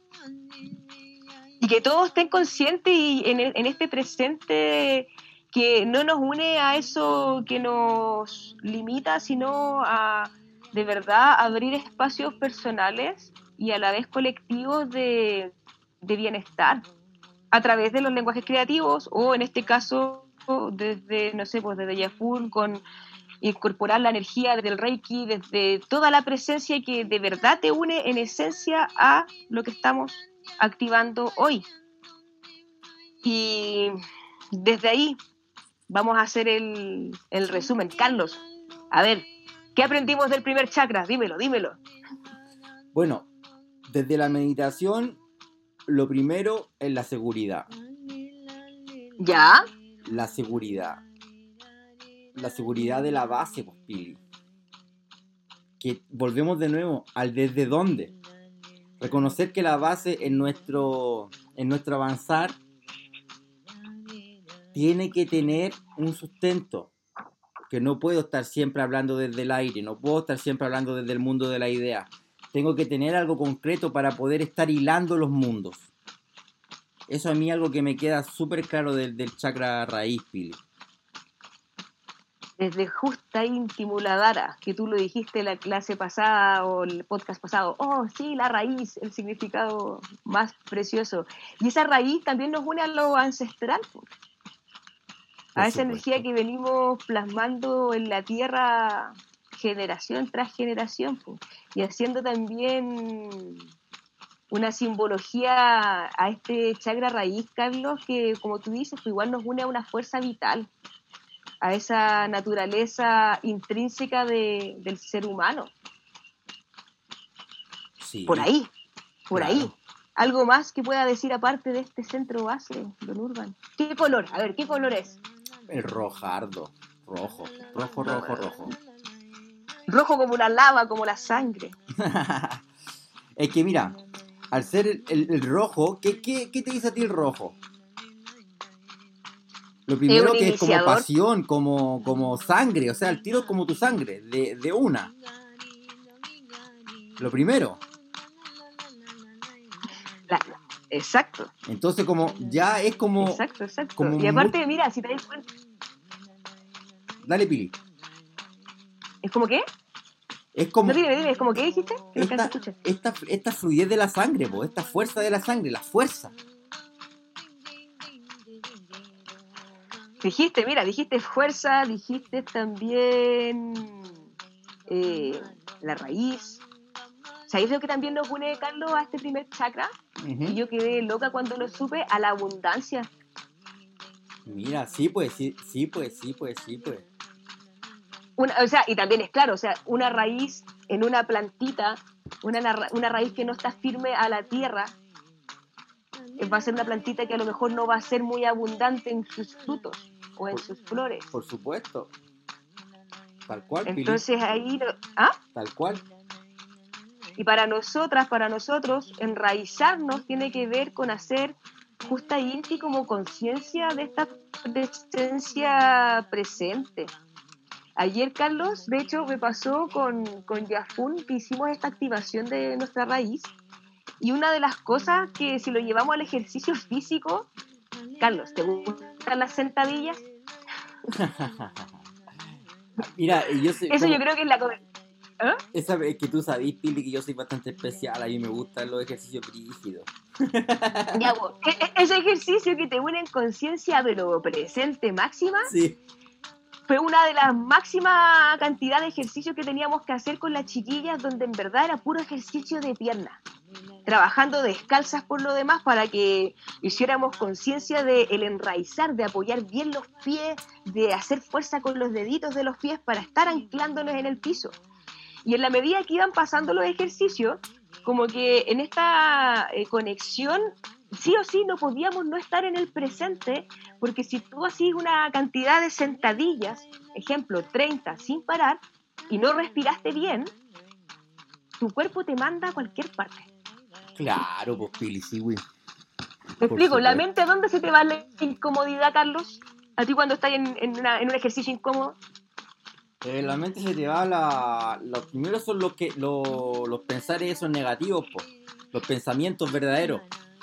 Speaker 1: Y que todos estén conscientes y en este presente que no nos une a eso que nos limita, sino a, de verdad, abrir espacios personales y a la vez colectivos de bienestar a través de los lenguajes creativos o en este caso desde, no sé, pues desde Yafun con incorporar la energía del Reiki, desde toda la presencia que de verdad te une en esencia a lo que estamos activando hoy. Y desde ahí vamos a hacer el resumen. Carlos, a ver, ¿qué aprendimos del primer chakra? Dímelo.
Speaker 2: Bueno, desde la meditación, lo primero es la seguridad.
Speaker 1: ¿Ya?
Speaker 2: La seguridad. La seguridad de la base, pues, Pili. Que volvemos de nuevo al desde dónde. Reconocer que la base en nuestro avanzar tiene que tener un sustento. Que no puedo estar siempre hablando desde el aire, no puedo estar siempre hablando desde el mundo de la idea. Tengo que tener algo concreto para poder estar hilando los mundos. Eso a mí algo que me queda súper claro del chakra raíz, Pili.
Speaker 1: Desde Justa Muladhara, que tú lo dijiste en la clase pasada o el podcast pasado. Oh, sí, la raíz, el significado más precioso. Y esa raíz también nos une a lo ancestral, a esa energía que venimos plasmando en la tierra generación tras generación, y haciendo también una simbología a este chakra raíz, Carlos, que como tú dices, pues igual nos une a una fuerza vital, a esa naturaleza intrínseca del ser humano.
Speaker 2: Sí,
Speaker 1: por ahí.
Speaker 2: Claro.
Speaker 1: Algo más que pueda decir aparte de este centro base, don Urban. ¿Qué color? A ver, ¿qué color es?
Speaker 2: El rojardo. Rojo.
Speaker 1: Rojo como la lava, como la sangre.
Speaker 2: Es que mira, al ser el rojo, ¿qué te dice a ti el rojo? Lo primero que es como pasión, como sangre, o sea, el tiro es como tu sangre, de una. Lo primero.
Speaker 1: Exacto.
Speaker 2: Entonces como, ya es como...
Speaker 1: Exacto. Como y aparte, mira, si te das cuenta...
Speaker 2: Dale, Pili.
Speaker 1: ¿Es como qué?
Speaker 2: Es como...
Speaker 1: No, dime, ¿es como qué dijiste?
Speaker 2: Esta fluidez de la sangre, esta fuerza de la sangre, la fuerza.
Speaker 1: Dijiste fuerza, dijiste también la raíz. ¿Sabéis lo que también nos une, Carlos, a este primer chakra? Y yo quedé loca cuando lo supe, a la abundancia.
Speaker 2: Mira, sí, pues.
Speaker 1: Y también es claro, una raíz en una plantita, una raíz que no está firme a la tierra, va a ser una plantita que a lo mejor no va a ser muy abundante en sus frutos o en sus flores.
Speaker 2: Por supuesto. Tal cual,
Speaker 1: Entonces
Speaker 2: Pili.
Speaker 1: ahí...
Speaker 2: Tal cual.
Speaker 1: Y para nosotros, enraizarnos tiene que ver con hacer justa Inti como conciencia de esta presencia presente. Ayer, Carlos, de hecho, me pasó con Yafun que hicimos esta activación de nuestra raíz. Y una de las cosas que si lo llevamos al ejercicio físico, Carlos, ¿te gustan las sentadillas?
Speaker 2: Mira, yo sé,
Speaker 1: eso yo creo que es la...
Speaker 2: Esa es que tú sabes, Pili, que yo soy bastante especial. A mí me gustan los ejercicios rígidos.
Speaker 1: Ya, ese ejercicio que te une en conciencia, pero presente máxima,
Speaker 2: sí.
Speaker 1: Fue una de las máximas cantidades de ejercicios que teníamos que hacer con las chiquillas, donde en verdad era puro ejercicio de pierna, trabajando descalzas por lo demás para que hiciéramos conciencia del enraizar, de apoyar bien los pies, de hacer fuerza con los deditos de los pies para estar anclándonos en el piso. Y en la medida que iban pasando los ejercicios, como que en esta conexión, sí o sí no podíamos no estar en el presente, porque si tú hacías una cantidad de sentadillas, ejemplo, 30 sin parar, y no respiraste bien, tu cuerpo te manda a cualquier parte.
Speaker 2: Claro, pues Pili, sí, güey.
Speaker 1: Te explico, la mente, ¿a dónde se te va la incomodidad, Carlos? A ti cuando estás en un ejercicio incómodo.
Speaker 2: La mente se te va los primeros son los pensares esos negativos, po. Los pensamientos verdaderos.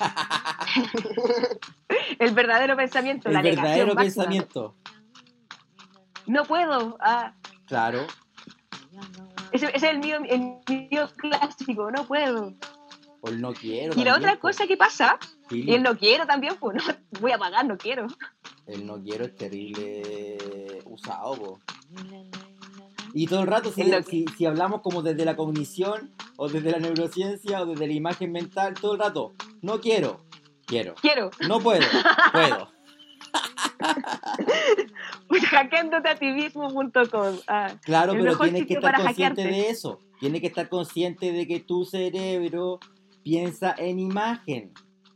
Speaker 1: El verdadero pensamiento,
Speaker 2: el
Speaker 1: la
Speaker 2: verdadero
Speaker 1: negación
Speaker 2: pensamiento.
Speaker 1: No puedo.
Speaker 2: Claro.
Speaker 1: Ese es el mío clásico, no puedo.
Speaker 2: O el no quiero.
Speaker 1: Y también, la otra cosa que pasa,
Speaker 2: sí.
Speaker 1: Y el no quiero también, pues no voy a pagar, no quiero.
Speaker 2: El no quiero es terrible usado, po. Y todo el rato, si hablamos como desde la cognición, o desde la neurociencia, o desde la imagen mental, todo el rato, no quiero. No puedo.
Speaker 1: Hackeándote a ti mismo.com.
Speaker 2: Claro, pero tienes que estar consciente de eso. Tienes que estar consciente de que tu cerebro piensa en imagen.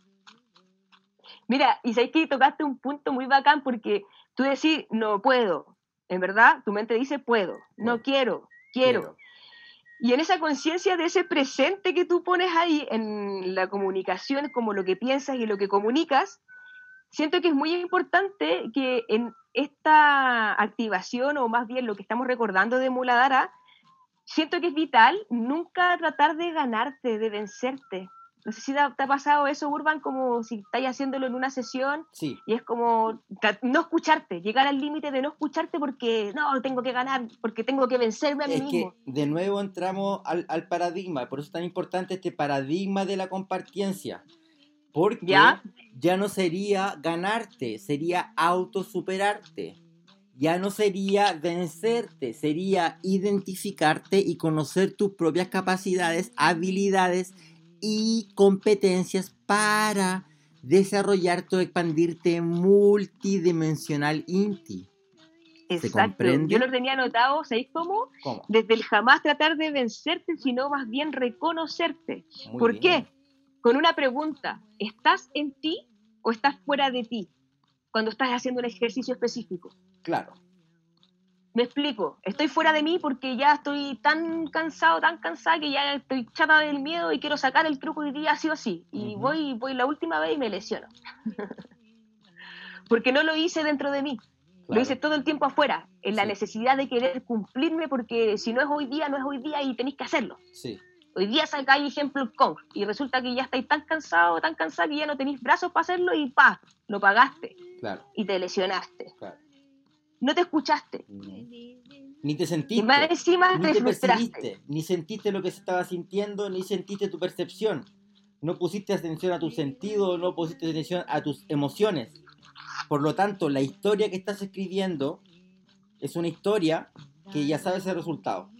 Speaker 1: Mira, y sabes que tocaste un punto muy bacán, porque tú decís, no puedo. En verdad, tu mente dice, puedo. No quiero. Y en esa conciencia de ese presente que tú pones ahí en la comunicación, como lo que piensas y lo que comunicas, siento que es muy importante que en esta activación, o más bien lo que estamos recordando de Muladhara, siento que es vital nunca tratar de ganarte, de vencerte. No sé si te ha pasado eso, Urban, como si estáis haciéndolo en una sesión
Speaker 2: Sí,
Speaker 1: y es como no escucharte, llegar al límite de no escucharte porque no, tengo que ganar, porque tengo que vencerme a mí
Speaker 2: es
Speaker 1: mismo.
Speaker 2: que de nuevo entramos al paradigma, por eso es tan importante este paradigma de la compartiencia, porque
Speaker 1: ¿Ya?
Speaker 2: ya no sería ganarte, sería autosuperarte. Ya no sería vencerte, sería identificarte y conocer tus propias capacidades, habilidades y competencias para desarrollarte o expandirte multidimensional inti. ¿Se
Speaker 1: Exacto. Yo
Speaker 2: comprende?
Speaker 1: lo tenía anotado, ¿sabéis cómo?
Speaker 2: ¿Cómo?
Speaker 1: Desde el jamás tratar de vencerte, sino más bien reconocerte.
Speaker 2: Muy
Speaker 1: ¿Por
Speaker 2: bien,
Speaker 1: qué? Con una pregunta, ¿estás en ti o estás fuera de ti cuando estás haciendo un ejercicio específico?
Speaker 2: claro.
Speaker 1: Me explico, estoy fuera de mí porque ya estoy tan cansada que ya estoy chata del miedo y quiero sacar el truco hoy día sí o sí. Y
Speaker 2: Ujú,
Speaker 1: voy la última vez y me lesiono. Porque no lo hice dentro de mí, lo hice
Speaker 2: claro,
Speaker 1: todo el tiempo afuera, en la
Speaker 2: sí,
Speaker 1: necesidad de querer cumplirme porque si no es hoy día, no es hoy día y tenéis que hacerlo.
Speaker 2: sí,
Speaker 1: Hoy día sacáis ejemplo con y resulta que ya estáis tan cansado que ya no tenéis brazos para hacerlo y ¡pa! Lo pagaste
Speaker 2: claro,
Speaker 1: y te lesionaste.
Speaker 2: claro.
Speaker 1: No te escuchaste
Speaker 2: No. Ni te
Speaker 1: y más
Speaker 2: sentiste,
Speaker 1: encima
Speaker 2: ni
Speaker 1: te
Speaker 2: te
Speaker 1: frustraste.
Speaker 2: percibiste, ni sentiste lo que se estaba sintiendo, ni sentiste tu percepción. No pusiste atención a tus sentidos, no pusiste atención a tus emociones. Por lo tanto, la historia que estás escribiendo es una historia que ya sabes el resultado.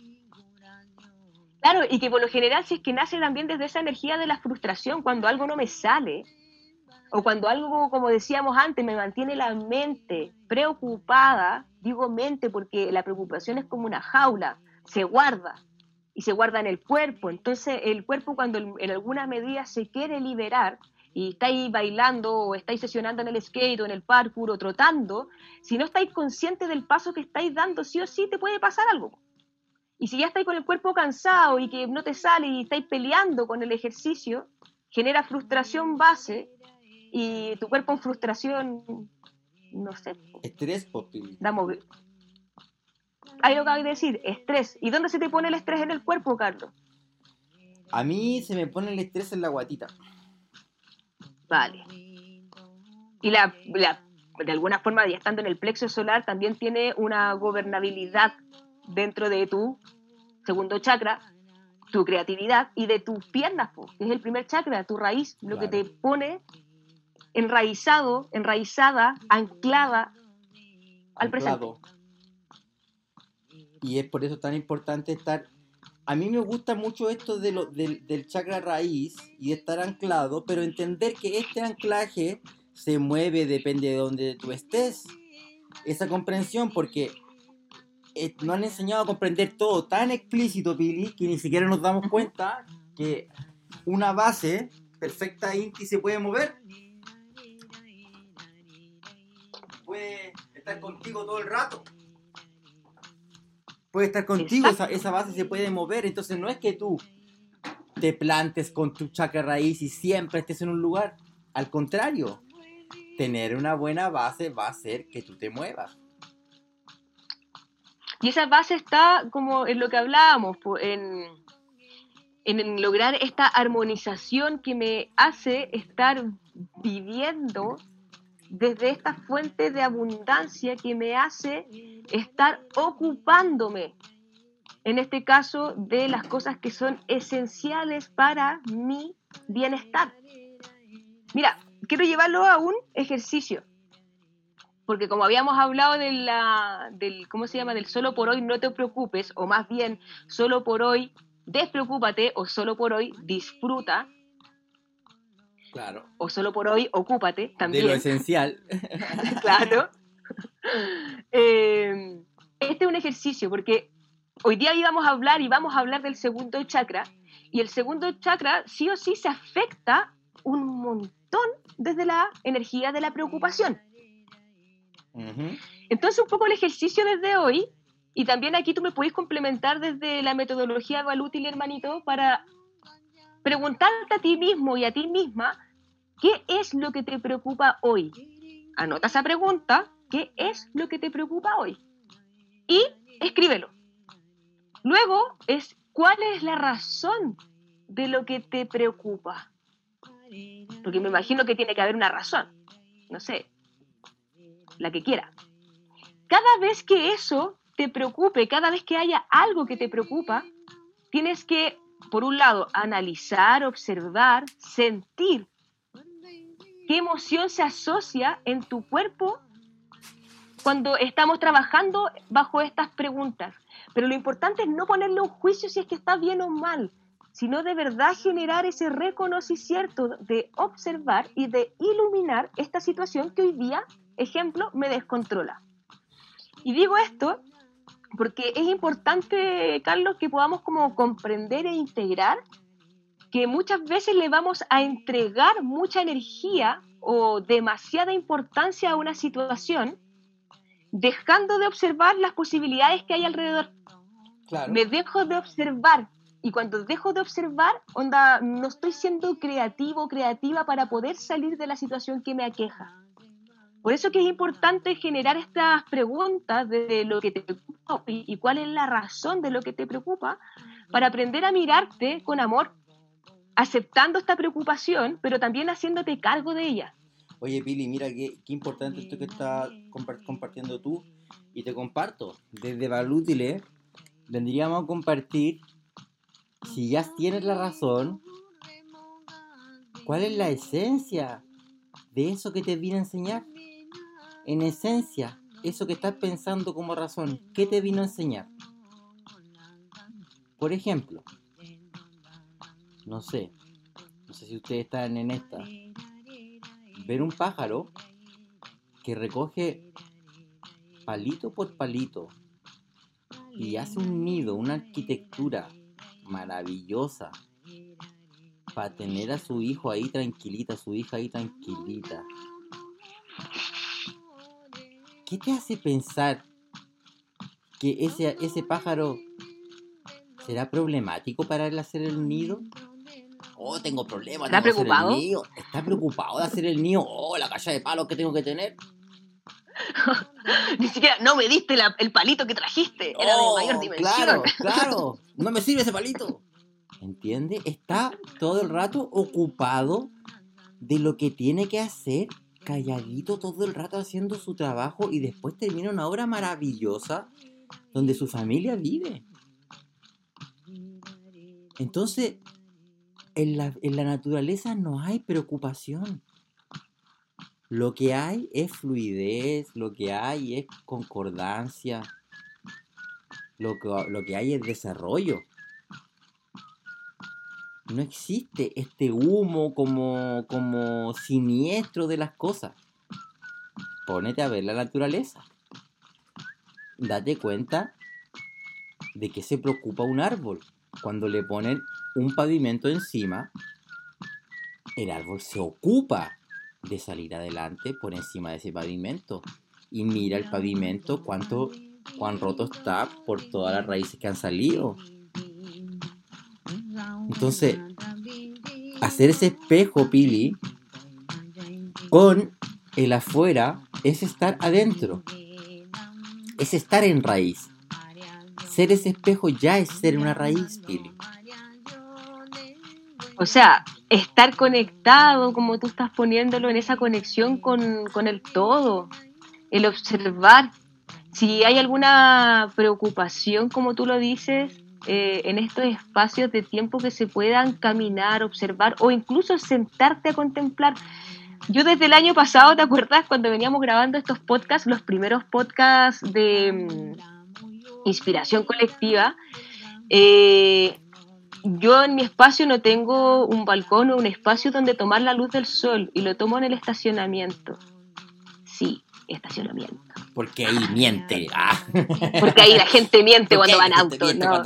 Speaker 1: Claro, y que por lo general si es que nace también desde esa energía de la frustración, cuando algo no me sale, o cuando algo, como decíamos antes, me mantiene la mente preocupada, digo mente porque la preocupación es como una jaula, se guarda y se guarda en el cuerpo. Entonces el cuerpo cuando en alguna medida se quiere liberar y estáis bailando o estáis sesionando en el skate o en el parkour o trotando, si no estáis conscientes del paso que estáis dando, sí o sí te puede pasar algo. Y si ya estáis con el cuerpo cansado y que no te sale y estáis peleando con el ejercicio, genera frustración base y tu cuerpo en frustración, no sé,
Speaker 2: Estrés, Popili.
Speaker 1: damos, ahí lo que hay que decir, estrés. ¿Y dónde se te pone el estrés en el cuerpo, Carlos?
Speaker 2: A mí se me pone el estrés en la guatita.
Speaker 1: Vale. Y de alguna forma, ya estando en el plexo solar, también tiene una gobernabilidad dentro de tu segundo chakra, tu creatividad y de tus piernas, que es el primer chakra, tu raíz, lo que
Speaker 2: Claro,
Speaker 1: te pone enraizado, enraizada, anclada al presente.
Speaker 2: anclado. Y es por eso tan importante estar. A mí me gusta mucho esto del chakra raíz y de estar anclado, pero entender que este anclaje se mueve, depende de donde tú estés. Esa comprensión, porque nos han enseñado a comprender todo tan explícito, Pili, que ni siquiera nos damos
Speaker 1: Uh-huh.
Speaker 2: cuenta que una base perfecta Inti se puede mover. Puede estar contigo todo el rato. Puede estar contigo,
Speaker 1: Exacto.
Speaker 2: esa base se puede mover. Entonces no es que tú te plantes con tu chakra raíz y siempre estés en un lugar. Al contrario, tener una buena base va a hacer que tú te muevas.
Speaker 1: Y esa base está como en lo que hablábamos, en lograr esta armonización que me hace estar viviendo desde esta fuente de abundancia que me hace estar ocupándome, en este caso, de las cosas que son esenciales para mi bienestar. Mira, quiero llevarlo a un ejercicio, porque como habíamos hablado del, ¿cómo se llama? Del solo por hoy no te preocupes, o más bien, solo por hoy despreocúpate, o solo por hoy disfruta,
Speaker 2: Claro.
Speaker 1: o solo por hoy ocúpate
Speaker 2: De lo
Speaker 1: también,
Speaker 2: esencial.
Speaker 1: claro. Este es un ejercicio, porque hoy día íbamos a hablar y vamos a hablar del segundo chakra, y el segundo chakra sí o sí se afecta un montón desde la energía de la preocupación.
Speaker 2: Uh-huh.
Speaker 1: Entonces, un poco el ejercicio desde hoy, y también aquí tú me podés complementar desde la metodología Valútil, hermanito, para preguntarte a ti mismo y a ti misma, ¿qué es lo que te preocupa hoy? Anota esa pregunta, ¿qué es lo que te preocupa hoy? Y escríbelo. Luego es, ¿cuál es la razón de lo que te preocupa? Porque me imagino que tiene que haber una razón, no sé, la que quiera. Cada vez que eso te preocupe, cada vez que haya algo que te preocupa, tienes que, por un lado, analizar, observar, sentir qué emoción se asocia en tu cuerpo cuando estamos trabajando bajo estas preguntas. Pero lo importante es no ponerle un juicio si es que está bien o mal, sino de verdad generar ese reconocimiento de observar y de iluminar esta situación que hoy día, ejemplo, me descontrola. Y digo esto porque es importante, Carlos, que podamos como comprender e integrar que muchas veces le vamos a entregar mucha energía o demasiada importancia a una situación, dejando de observar las posibilidades que hay alrededor.
Speaker 2: Claro.
Speaker 1: Me dejo de observar, y cuando dejo de observar, onda, no estoy siendo creativo, creativa para poder salir de la situación que me aqueja. Por eso que es importante generar estas preguntas de lo que te preocupa y cuál es la razón de lo que te preocupa, para aprender a mirarte con amor, aceptando esta preocupación, pero también haciéndote cargo de ella.
Speaker 2: Oye, Pili, mira qué importante esto que estás compartiendo tú, y te comparto. Desde Valútile vendríamos a compartir, si ya tienes la razón, ¿cuál es la esencia de eso que te vine a enseñar? En esencia, eso que estás pensando como razón, ¿qué te vino a enseñar? Por ejemplo, no sé si ustedes están en esta, ver un pájaro que recoge palito por palito y hace un nido, una arquitectura maravillosa para tener a su hijo ahí tranquilita, a su hija ahí tranquilita. ¿Qué te hace pensar que ese pájaro será problemático para él hacer el nido? Oh, tengo problemas,
Speaker 1: ¿Estás
Speaker 2: tengo que hacer el
Speaker 1: preocupado?
Speaker 2: nido. ¿Está preocupado de hacer el nido? Oh, la calle de palos que tengo que tener.
Speaker 1: Ni siquiera, no me diste el palito que trajiste, era de mayor dimensión.
Speaker 2: Claro, no me sirve ese palito. ¿Entiende? Está todo el rato ocupado de lo que tiene que hacer, calladito todo el rato haciendo su trabajo, y después termina una obra maravillosa donde su familia vive. Entonces, en la naturaleza no hay preocupación. Lo que hay es fluidez, lo que hay es concordancia, lo que hay es desarrollo. No existe este humo como siniestro de las cosas. Pónete a ver la naturaleza. Date cuenta de que se preocupa un árbol. Cuando le ponen un pavimento encima, el árbol se ocupa de salir adelante por encima de ese pavimento. Y mira el pavimento, cuán roto está por todas las raíces que han salido. Entonces, hacer ese espejo, Pili, con el afuera, es estar adentro. Es estar en raíz. Ser ese espejo ya es ser una raíz, Pili.
Speaker 1: O sea, estar conectado, como tú estás poniéndolo, en esa conexión con el todo, el observar. Si hay alguna preocupación, como tú lo dices, en estos espacios de tiempo que se puedan caminar, observar o incluso sentarte a contemplar. Yo desde el año pasado, ¿te acuerdas? Cuando veníamos grabando estos podcasts, los primeros podcasts de inspiración colectiva, yo en mi espacio no tengo un balcón o un espacio donde tomar la luz del sol, y lo tomo en el estacionamiento. Sí, estacionamiento.
Speaker 2: Porque ahí miente.
Speaker 1: Porque ahí la gente miente cuando van a auto, ¿no?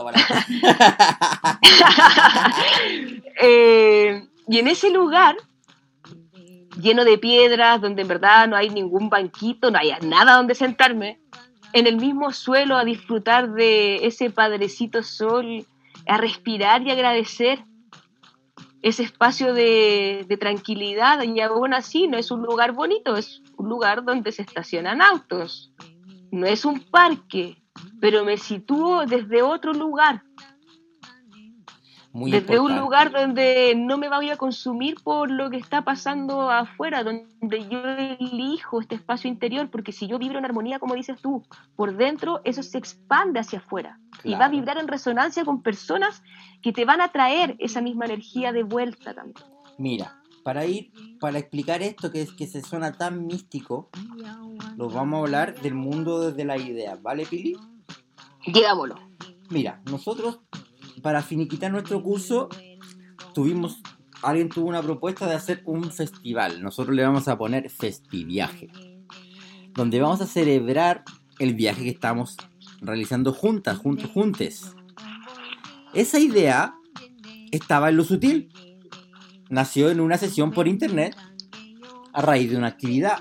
Speaker 1: Y en ese lugar, lleno de piedras, donde en verdad no hay ningún banquito, no hay nada donde sentarme, en el mismo suelo a disfrutar de ese padrecito sol, a respirar y agradecer ese espacio de tranquilidad. Y aún así no es un lugar bonito, es un lugar donde se estacionan autos, no es un parque, pero me sitúo desde otro lugar.
Speaker 2: Muy
Speaker 1: desde un
Speaker 2: importante.
Speaker 1: lugar donde no me voy a consumir por lo que está pasando afuera, donde yo elijo este espacio interior, porque si yo vibro en armonía, como dices tú, por dentro, eso se expande hacia afuera y va a
Speaker 2: Claro.
Speaker 1: vibrar en resonancia con personas que te van a traer esa misma energía de vuelta también.
Speaker 2: Mira, para explicar esto que se suena tan místico, lo vamos a hablar del mundo desde la idea, ¿vale, Pili?
Speaker 1: Digámoslo.
Speaker 2: Mira, nosotros, para finiquitar nuestro curso, alguien tuvo una propuesta de hacer un festival. Nosotros le vamos a poner Festiviaje, donde vamos a celebrar el viaje que estamos realizando juntes. Esa idea estaba en lo sutil. Nació en una sesión por internet a raíz de una actividad.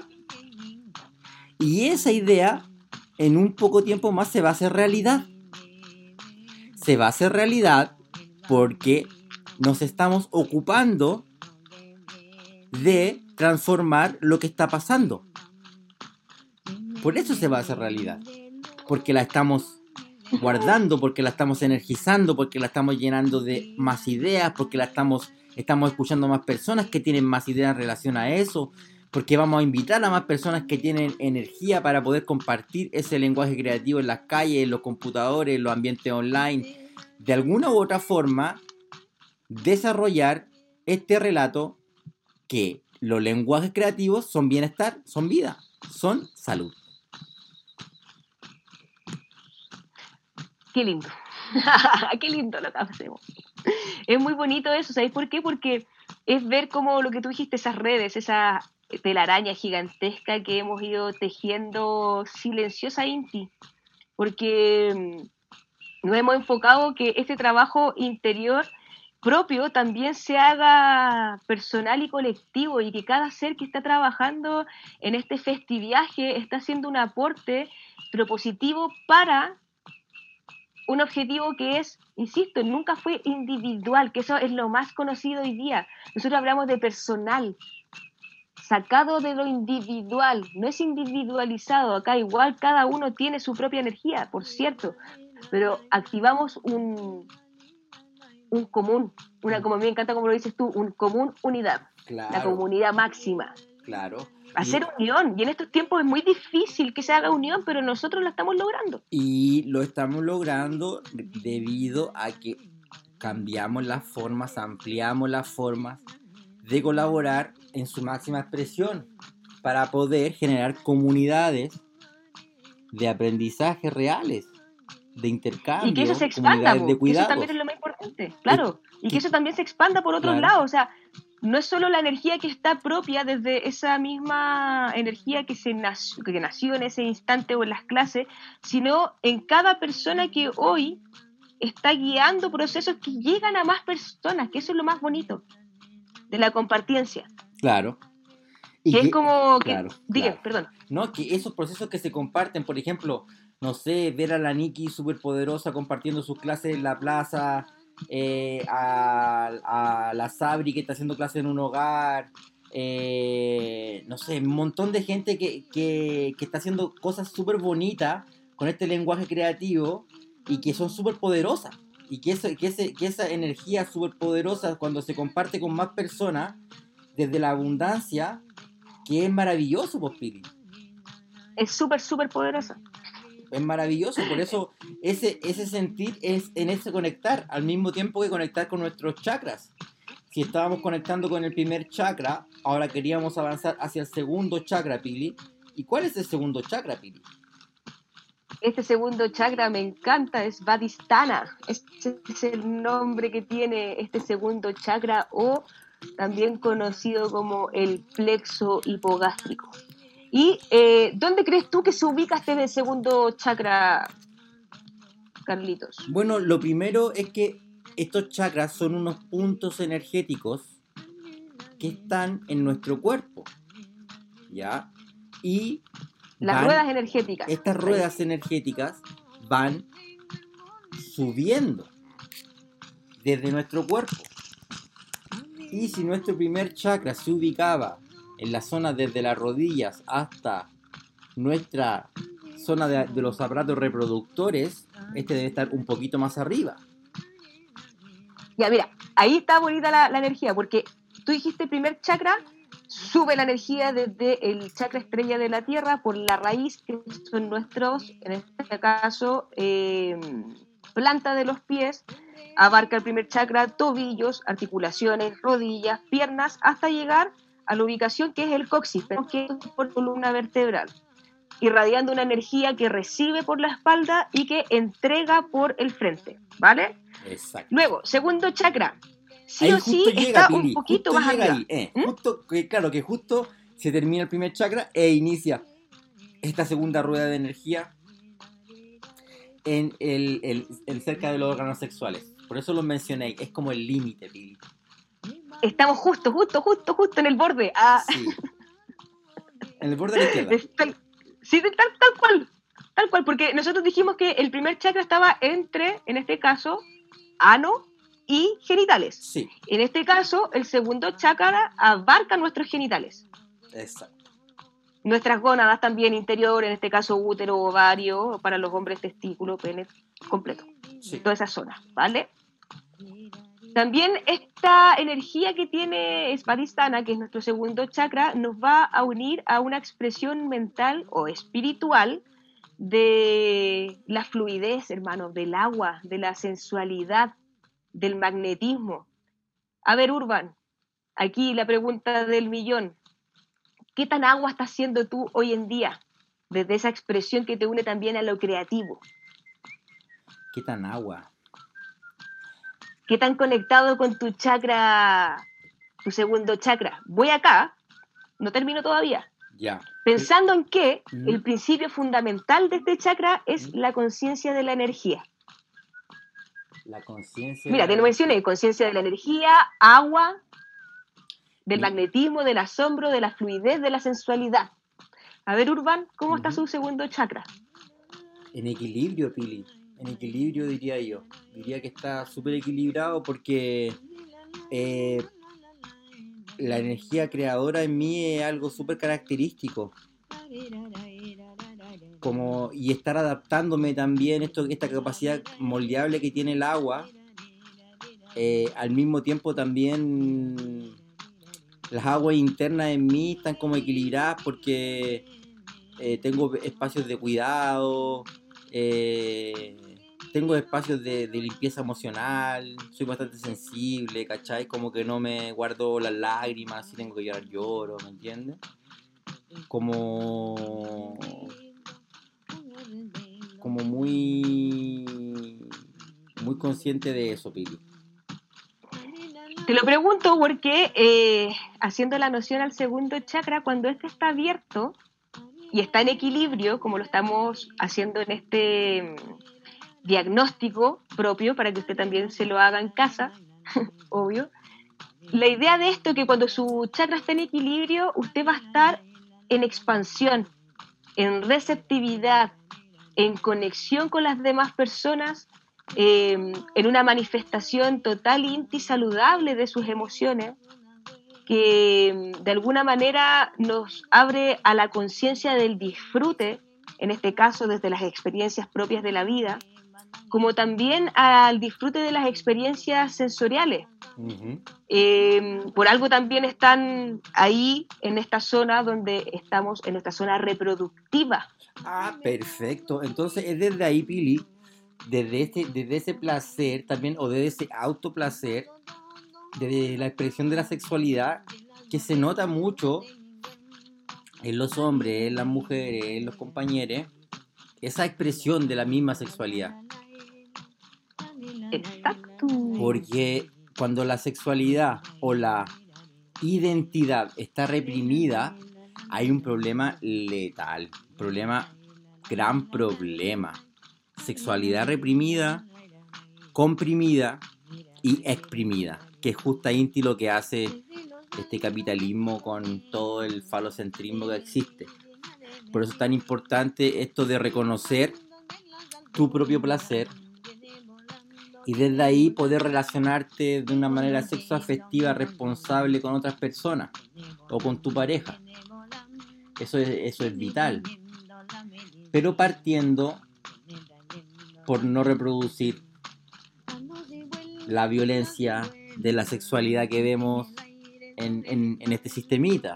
Speaker 2: Y esa idea, en un poco tiempo más, se va a hacer realidad. Se va a hacer realidad porque nos estamos ocupando de transformar lo que está pasando. Por eso se va a hacer realidad. Porque la estamos guardando, porque la estamos energizando, porque la estamos llenando de más ideas, porque estamos escuchando a más personas que tienen más ideas en relación a eso, porque vamos a invitar a más personas que tienen energía para poder compartir ese lenguaje creativo en las calles, en los computadores, en los ambientes online. De alguna u otra forma, desarrollar este relato que los lenguajes creativos son bienestar, son vida, son salud.
Speaker 1: Qué lindo. Qué lindo lo que hacemos. Es muy bonito eso, ¿sabéis por qué? Porque es ver cómo lo que tú dijiste, esas redes, esa telaraña gigantesca que hemos ido tejiendo silenciosa Inti. Porque nos hemos enfocado que este trabajo interior propio también se haga personal y colectivo y que cada ser que está trabajando en este festiviaje está haciendo un aporte propositivo para un objetivo que es, insisto, nunca fue individual, que eso es lo más conocido hoy día. Nosotros hablamos de personal, sacado de lo individual, no es individualizado, acá igual cada uno tiene su propia energía, por cierto, pero activamos un común, como a mí me encanta como lo dices tú, un común unidad,
Speaker 2: Claro.
Speaker 1: la comunidad máxima.
Speaker 2: Claro.
Speaker 1: Hacer unión, y en estos tiempos es muy difícil que se haga unión, pero nosotros la estamos logrando.
Speaker 2: Y lo estamos logrando debido a que cambiamos las formas, ampliamos las formas de colaborar en su máxima expresión para poder generar comunidades de aprendizaje reales, de intercambio,
Speaker 1: y que eso se expanda,
Speaker 2: comunidades de
Speaker 1: que
Speaker 2: cuidados.
Speaker 1: eso también es lo más importante, claro, y que eso también se expanda por otros
Speaker 2: Claro.
Speaker 1: lados, o sea, no es solo la energía que está propia desde esa misma energía que nació en ese instante o en las clases, sino en cada persona que hoy está guiando procesos que llegan a más personas, que eso es lo más bonito de la compartiencia.
Speaker 2: Claro.
Speaker 1: Y que es como que,
Speaker 2: claro,
Speaker 1: diga,
Speaker 2: claro.
Speaker 1: perdón.
Speaker 2: No, que esos procesos que se comparten, por ejemplo, no sé, ver a la Nikki súper poderosa compartiendo sus clases en la plaza, a la Sabri que está haciendo clases en un hogar, no sé, un montón de gente que está haciendo cosas súper bonitas con este lenguaje creativo y que son súper poderosas. Y que esa energía súper poderosa, cuando se comparte con más personas, desde la abundancia, que es maravilloso, pues, Pili.
Speaker 1: Es súper, súper poderosa.
Speaker 2: Es maravilloso, por eso ese sentir es en ese conectar, al mismo tiempo que conectar con nuestros chakras. Si estábamos conectando con el primer chakra, ahora queríamos avanzar hacia el segundo chakra, Pili. ¿Y cuál es el segundo chakra, Pili?
Speaker 1: Este segundo chakra me encanta, es Vadhisthana. Ese es el nombre que tiene este segundo chakra, o también conocido como el plexo hipogástrico. ¿Y dónde crees tú que se ubica este segundo chakra, Carlitos?
Speaker 2: Bueno, lo primero es que estos chakras son unos puntos energéticos que están en nuestro cuerpo, ¿ya? Y
Speaker 1: las ruedas energéticas.
Speaker 2: Estas ruedas energéticas van subiendo desde nuestro cuerpo. Y si nuestro primer chakra se ubicaba en la zona desde las rodillas hasta nuestra zona de los aparatos reproductores, este debe estar un poquito más arriba.
Speaker 1: Ya, mira, ahí está bonita la energía, porque tú dijiste primer chakra, sube la energía desde el chakra estrella de la Tierra por la raíz, que son nuestros, en este caso, planta de los pies, abarca el primer chakra, tobillos, articulaciones, rodillas, piernas, hasta llegar a la ubicación que es el coxis, que es por columna vertebral, irradiando una energía que recibe por la espalda y que entrega por el frente, ¿vale?
Speaker 2: Exacto.
Speaker 1: Luego, segundo chakra, sí
Speaker 2: Ahí
Speaker 1: o
Speaker 2: justo
Speaker 1: sí
Speaker 2: llega,
Speaker 1: está un
Speaker 2: Pili,
Speaker 1: poquito
Speaker 2: justo
Speaker 1: más
Speaker 2: llega
Speaker 1: arriba.
Speaker 2: ahí, justo, claro que justo se termina el primer chakra e inicia esta segunda rueda de energía en el cerca de los órganos sexuales. Por eso lo mencioné, es como el límite, Pili.
Speaker 1: Estamos justo en el borde.
Speaker 2: Sí. En el borde de la izquierda.
Speaker 1: Sí, tal cual, porque nosotros dijimos que el primer chakra estaba entre, en este caso, ano y genitales.
Speaker 2: Sí.
Speaker 1: En este caso, el segundo chakra abarca nuestros genitales.
Speaker 2: Exacto.
Speaker 1: Nuestras gónadas también interior, en este caso útero, ovario, para los hombres testículo, pene, completo.
Speaker 2: Sí.
Speaker 1: Toda esa zona, ¿vale? También esta energía que tiene Svadhisthana, que es nuestro segundo chakra, nos va a unir a una expresión mental o espiritual de la fluidez, hermano, del agua, de la sensualidad, del magnetismo. A ver, Urban, aquí la pregunta del millón. ¿Qué tan agua estás siendo tú hoy en día? Desde esa expresión que te une también a lo creativo.
Speaker 2: ¿Qué tan agua?
Speaker 1: ¿Qué tan conectado con tu chakra, tu segundo chakra? Voy acá, no termino todavía.
Speaker 2: Ya.
Speaker 1: Pensando en que el principio fundamental de este chakra es la conciencia de la energía.
Speaker 2: La conciencia.
Speaker 1: Mira, te lo mencioné, conciencia de la energía, agua, del magnetismo, del asombro, de la fluidez, de la sensualidad. A ver, Urban, ¿cómo está su segundo chakra?
Speaker 2: En equilibrio, Pili. En equilibrio, diría yo. Diría que está súper equilibrado porque la energía creadora en mí es algo súper característico. Y estar adaptándome también, esta capacidad moldeable que tiene el agua. Al mismo tiempo también las aguas internas en mí están como equilibradas porque tengo espacios de cuidado, tengo espacios de limpieza emocional, soy bastante sensible, ¿cachai? Como que no me guardo las lágrimas, si tengo que llorar lloro, ¿me entiendes? Como muy consciente de eso, Pili.
Speaker 1: Te lo pregunto porque haciendo la noción al segundo chakra, cuando este está abierto y está en equilibrio, como lo estamos haciendo en este diagnóstico propio, para que usted también se lo haga en casa, obvio, la idea de esto es que cuando su chakra está en equilibrio, usted va a estar en expansión, en receptividad, en conexión con las demás personas, en una manifestación total, íntima y saludable de sus emociones, que de alguna manera nos abre a la conciencia del disfrute, en este caso desde las experiencias propias de la vida, como también al disfrute de las experiencias sensoriales. Por algo también están ahí en esta zona donde estamos, en esta zona reproductiva.
Speaker 2: Ah, perfecto. Entonces es desde ahí, Pili, desde ese placer también, o desde ese autoplacer, desde la expresión de la sexualidad, que se nota mucho en los hombres, en las mujeres, en los compañeros, esa expresión de la misma sexualidad.
Speaker 1: Exacto.
Speaker 2: Porque cuando la sexualidad o la identidad está reprimida, hay un problema letal, gran problema. Sexualidad reprimida, comprimida y exprimida, que es justamente lo que hace este capitalismo con todo el falocentrismo que existe. Por eso es tan importante esto de reconocer tu propio placer y desde ahí poder relacionarte de una manera sexoafectiva responsable con otras personas o con tu pareja. Eso es vital. Pero partiendo por no reproducir la violencia de la sexualidad que vemos en este sistemita.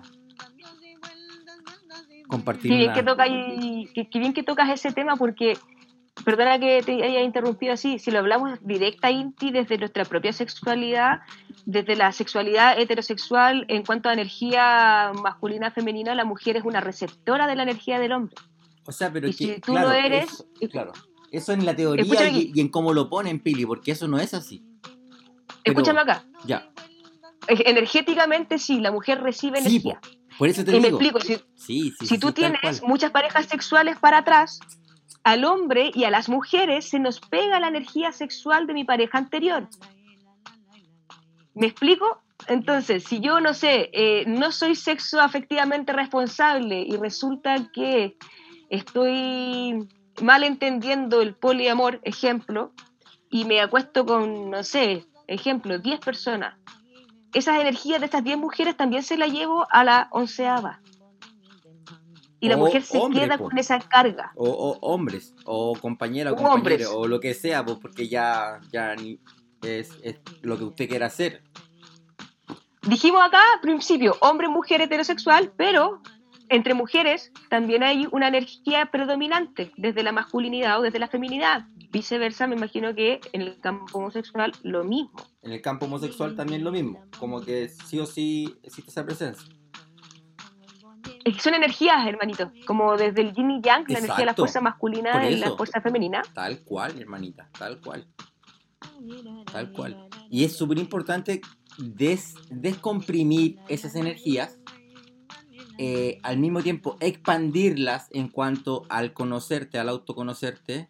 Speaker 2: Compartir
Speaker 1: Sí, bien que
Speaker 2: una...
Speaker 1: tocas que bien que tocas ese tema porque, perdona que te haya interrumpido así, si lo hablamos directa Inti desde nuestra propia sexualidad, desde la sexualidad heterosexual en cuanto a energía masculina femenina, la mujer es una receptora de la energía del hombre.
Speaker 2: O sea, pero
Speaker 1: Y
Speaker 2: es que,
Speaker 1: si tú lo
Speaker 2: claro,
Speaker 1: eres,
Speaker 2: eso en la teoría
Speaker 1: escúchame aquí,
Speaker 2: y en cómo lo ponen, Pili, porque eso no es así.
Speaker 1: escúchame
Speaker 2: Pero,
Speaker 1: acá.
Speaker 2: ya.
Speaker 1: Energéticamente sí, la mujer recibe
Speaker 2: Sí,
Speaker 1: energía.
Speaker 2: por eso te
Speaker 1: Y me
Speaker 2: digo.
Speaker 1: explico, si tú
Speaker 2: Sí, tal
Speaker 1: tienes
Speaker 2: cual.
Speaker 1: muchas parejas sexuales para atrás, al hombre y a las mujeres se nos pega la energía sexual de mi pareja anterior. ¿Me explico? Entonces, si yo no sé, no soy sexo afectivamente responsable y resulta que estoy mal entendiendo el poliamor, ejemplo, y me acuesto con, no sé, ejemplo, 10 personas, esas energías de estas 10 mujeres también se las llevo a la 11ª. Y la mujer
Speaker 2: O
Speaker 1: se
Speaker 2: hombres,
Speaker 1: queda
Speaker 2: po.
Speaker 1: con esa carga.
Speaker 2: O hombres, o compañera o
Speaker 1: U
Speaker 2: compañero,
Speaker 1: hombres.
Speaker 2: o lo que sea, pues porque ya es lo que usted quiera hacer.
Speaker 1: Dijimos acá, al principio, hombre-mujer heterosexual, pero entre mujeres también hay una energía predominante, desde la masculinidad o desde la feminidad. Viceversa, me imagino que en el campo homosexual lo mismo.
Speaker 2: En el campo homosexual también lo mismo, como que sí o sí existe esa presencia.
Speaker 1: Es que son energías, hermanito, como desde el yin y yang, la energía de la
Speaker 2: Exacto,
Speaker 1: fuerza
Speaker 2: por
Speaker 1: masculina y la
Speaker 2: eso,
Speaker 1: fuerza femenina.
Speaker 2: tal cual, hermanita, tal cual. Tal cual. Y es súper importante descomprimir esas energías, al mismo tiempo expandirlas en cuanto al conocerte, al autoconocerte.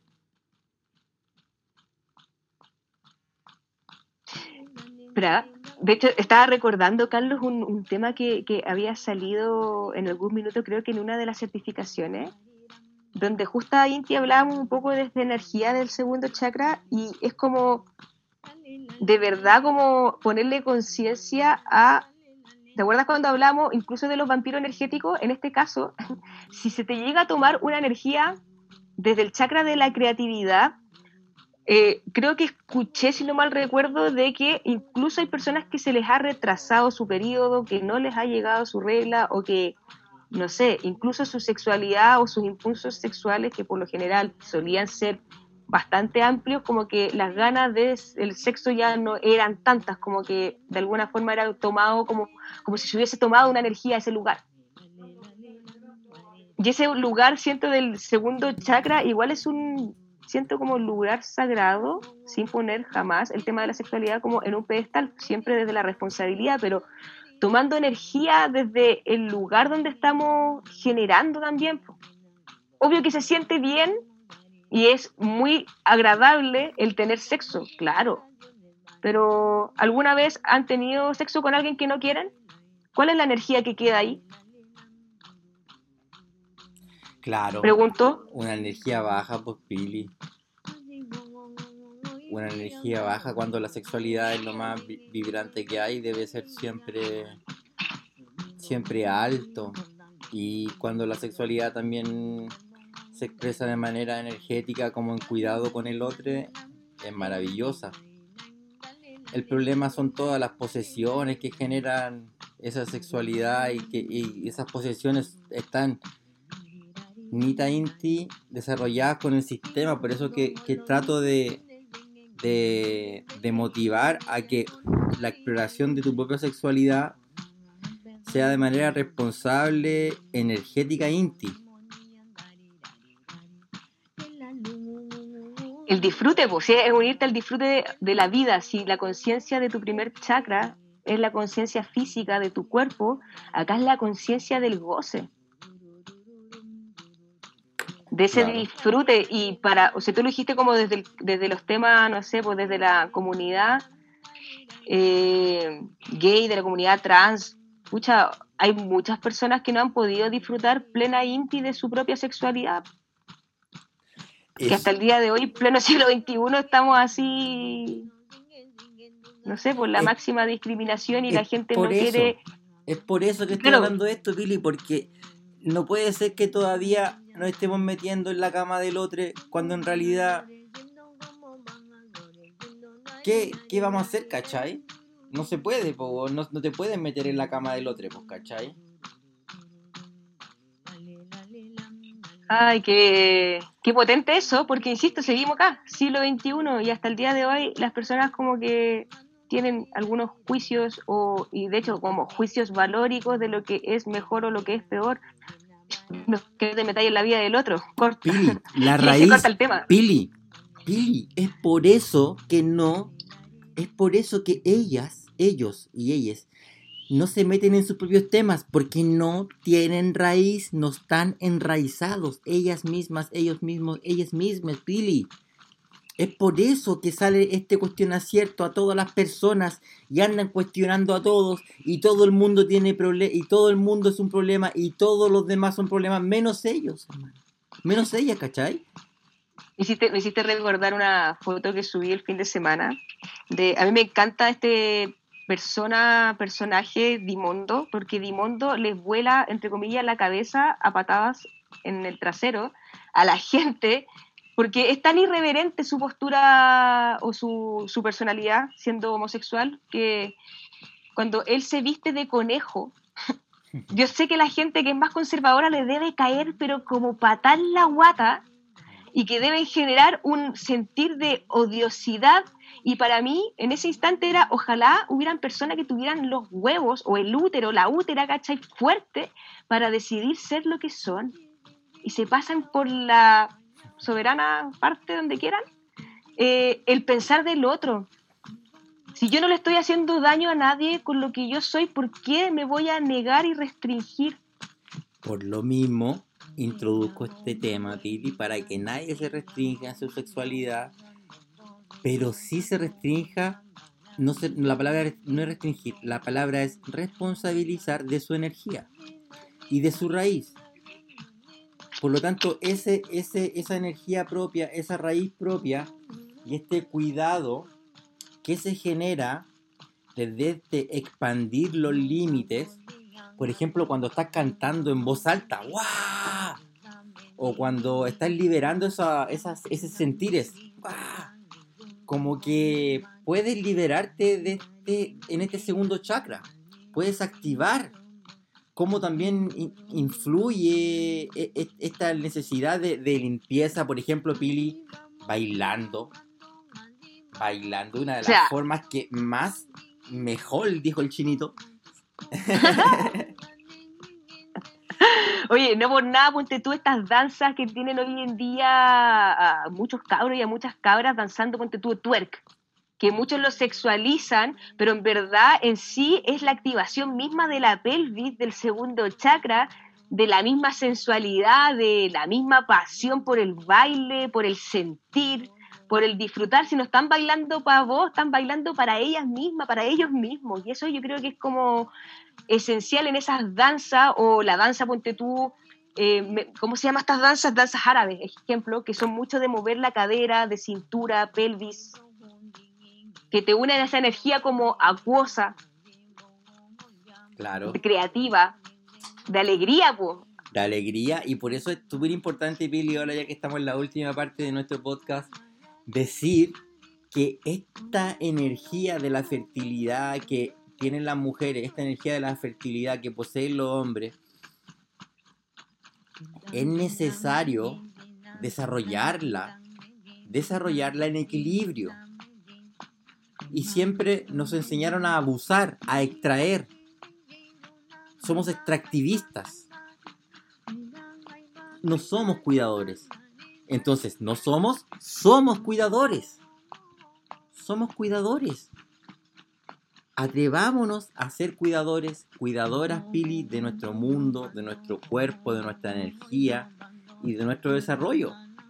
Speaker 1: Pero, de hecho, estaba recordando, Carlos, un tema que había salido en algún minuto, creo que en una de las certificaciones, donde justo ahí Inti hablábamos un poco de esta energía del segundo chakra y es como, de verdad, como ponerle conciencia a... ¿Te acuerdas cuando hablamos incluso de los vampiros energéticos? En este caso, si se te llega a tomar una energía desde el chakra de la creatividad, creo que escuché, si no mal recuerdo, de que incluso hay personas que se les ha retrasado su periodo, que no les ha llegado su regla o que, no sé, incluso su sexualidad o sus impulsos sexuales, que por lo general solían ser bastante amplios, como que las ganas del sexo ya no eran tantas, como que de alguna forma era tomado como si se hubiese tomado una energía a ese lugar. Y ese lugar, siento, del segundo chakra, igual es siento como lugar sagrado, sin poner jamás el tema de la sexualidad como en un pedestal, siempre desde la responsabilidad, pero tomando energía desde el lugar donde estamos generando también. Obvio que se siente bien y es muy agradable el tener sexo, claro, pero ¿alguna vez han tenido sexo con alguien que no quieren? ¿Cuál es la energía que queda ahí?
Speaker 2: Claro,
Speaker 1: Pregunto.
Speaker 2: una energía baja, pues Pili. Una energía baja cuando la sexualidad es lo más vibrante que hay, debe ser siempre alto. Y cuando la sexualidad también se expresa de manera energética, como en cuidado con el otro, es maravillosa. El problema son todas las posesiones que generan esa sexualidad y esas posesiones están Nita Inti desarrolladas con el sistema, por eso que trato de motivar a que la exploración de tu propia sexualidad sea de manera responsable, energética, Inti.
Speaker 1: El disfrute, pues, es unirte al disfrute de la vida. Si la conciencia de tu primer chakra es la conciencia física de tu cuerpo, acá es la conciencia del goce, de ese
Speaker 2: Claro.
Speaker 1: disfrute. Y o sea, tú lo dijiste como desde los temas, no sé, pues desde la comunidad gay, de la comunidad trans. Pucha, hay muchas personas que no han podido disfrutar plena inti de su propia sexualidad, que hasta el día de hoy, pleno siglo XXI, estamos así, no sé, por la
Speaker 2: Es,
Speaker 1: máxima discriminación y
Speaker 2: es
Speaker 1: la gente
Speaker 2: por
Speaker 1: no
Speaker 2: eso.
Speaker 1: quiere...
Speaker 2: Es por eso que estoy
Speaker 1: Claro,
Speaker 2: hablando de esto, Billy, porque no puede ser que todavía nos estemos metiendo en la cama del otro cuando en realidad ¿qué vamos a hacer, cachai? No se puede, po, no te puedes meter en la cama del otro, pues, cachai.
Speaker 1: Ay, qué potente eso, porque insisto, seguimos acá, siglo XXI, y hasta el día de hoy las personas como que tienen algunos juicios y de hecho como juicios valóricos de lo que es mejor o lo que es peor. No, que te metáis en la vida del otro, corta.
Speaker 2: Pili, la
Speaker 1: Y ahí se corta
Speaker 2: raíz,
Speaker 1: el tema.
Speaker 2: Pili, es por eso que ellos y ellas no se meten en sus propios temas, porque no tienen raíz, no están enraizados, ellas mismas, ellos mismos, ellas mismas, Pili. Es por eso que sale este cuestionacierto a todas las personas y andan cuestionando a todos y todo el mundo tiene problemas y todo el mundo es un problema y todos los demás son problemas menos ellos, hermano. Menos ellas, ¿cachai?
Speaker 1: Me hiciste recordar una foto que subí el fin de semana. A mí me encanta este personaje Dimondo, porque Dimondo les vuela, entre comillas, la cabeza a patadas en el trasero a la gente, porque es tan irreverente su postura o su personalidad siendo homosexual, que cuando él se viste de conejo, yo sé que la gente que es más conservadora le debe caer, pero como patar la guata, y que deben generar un sentir de odiosidad. Y para mí, en ese instante era, ojalá hubieran personas que tuvieran los huevos o el útero, la útera, ¿cachai? Fuerte para decidir ser lo que son. Y se pasan por la soberana parte donde quieran, el pensar del otro. Si yo no le estoy haciendo daño a nadie con lo que yo soy, ¿por qué me voy a negar y restringir?
Speaker 2: Por lo mismo, introduzco este tema, Pili, para que nadie se restrinja en su sexualidad, pero sí se restrinja, la palabra no es restringir, la palabra es responsabilizar de su energía y de su raíz. Por lo tanto, esa energía propia, esa raíz propia y este cuidado que se genera desde expandir los límites, por ejemplo, cuando estás cantando en voz alta, ¡guau! O cuando estás liberando esos sentires, ¡guau! Como que puedes liberarte en este segundo chakra, puedes activar cómo también influye esta necesidad de limpieza, por ejemplo, Pili, bailando, una de
Speaker 1: O
Speaker 2: las
Speaker 1: sea,
Speaker 2: formas que más mejor, dijo el chinito.
Speaker 1: oye, no por nada, ponte tú estas danzas que tienen hoy en día a muchos cabros y a muchas cabras danzando, ponte tú twerk, que muchos lo sexualizan, pero en verdad en sí es la activación misma de la pelvis, del segundo chakra, de la misma sensualidad, de la misma pasión por el baile, por el sentir, por el disfrutar. Si no están bailando para vos, están bailando para ellas mismas, para ellos mismos. Y eso yo creo que es como esencial en esas danzas, o la danza, ponte tú, ¿cómo se llaman estas danzas? Danzas árabes, ejemplo, que son mucho de mover la cadera, de cintura, pelvis, que te unen a esa energía como acuosa,
Speaker 2: Claro.
Speaker 1: creativa, de alegría, pues.
Speaker 2: De alegría, y por eso es súper importante, Pili, ahora ya que estamos en la última parte de nuestro podcast, decir que esta energía de la fertilidad que tienen las mujeres, esta energía de la fertilidad que poseen los hombres, es necesario desarrollarla en equilibrio. Y siempre nos enseñaron a abusar, a extraer. Somos extractivistas. No somos cuidadores. Entonces, no somos cuidadores. Somos cuidadores. Atrevámonos a ser cuidadores, cuidadoras, Pili, de nuestro mundo, de nuestro cuerpo, de nuestra energía y de nuestro desarrollo.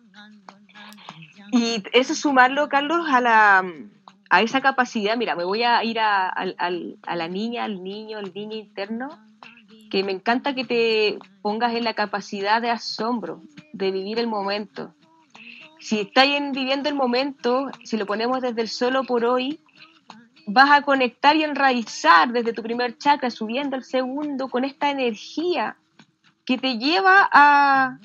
Speaker 1: Y eso sumarlo, Carlos, a esa capacidad. Mira, me voy a ir a la niña, al niño, el niño interno, que me encanta que te pongas en la capacidad de asombro, de vivir el momento. Si estás viviendo el momento, si lo ponemos desde el solo por hoy, vas a conectar y enraizar desde tu primer chakra, subiendo al segundo, con esta energía que te lleva a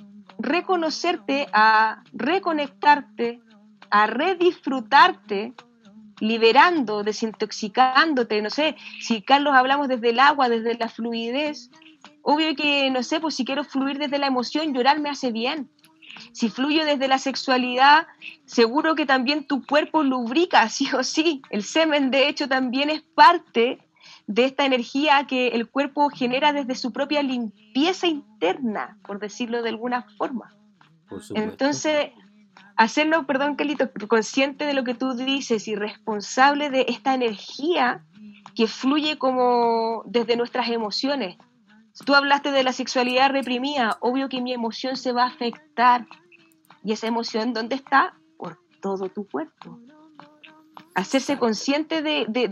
Speaker 1: reconocerte, a reconectarte, a redisfrutarte liberando, desintoxicándote, no sé, si Carlos hablamos desde el agua, desde la fluidez, obvio que, no sé, pues si quiero fluir desde la emoción, llorar me hace bien. Si fluyo desde la sexualidad, seguro que también tu cuerpo lubrica, sí o sí. El semen, de hecho, también es parte de esta energía que el cuerpo genera desde su propia limpieza interna, por decirlo de alguna forma.
Speaker 2: Por supuesto.
Speaker 1: Entonces, hacerlo, perdón, Carlito, consciente de lo que tú dices y responsable de esta energía que fluye como desde nuestras emociones. Tú hablaste de la sexualidad reprimida, obvio que mi emoción se va a afectar. ¿Y esa emoción dónde está? Por todo tu cuerpo. Hacerse
Speaker 2: Exacto.
Speaker 1: consciente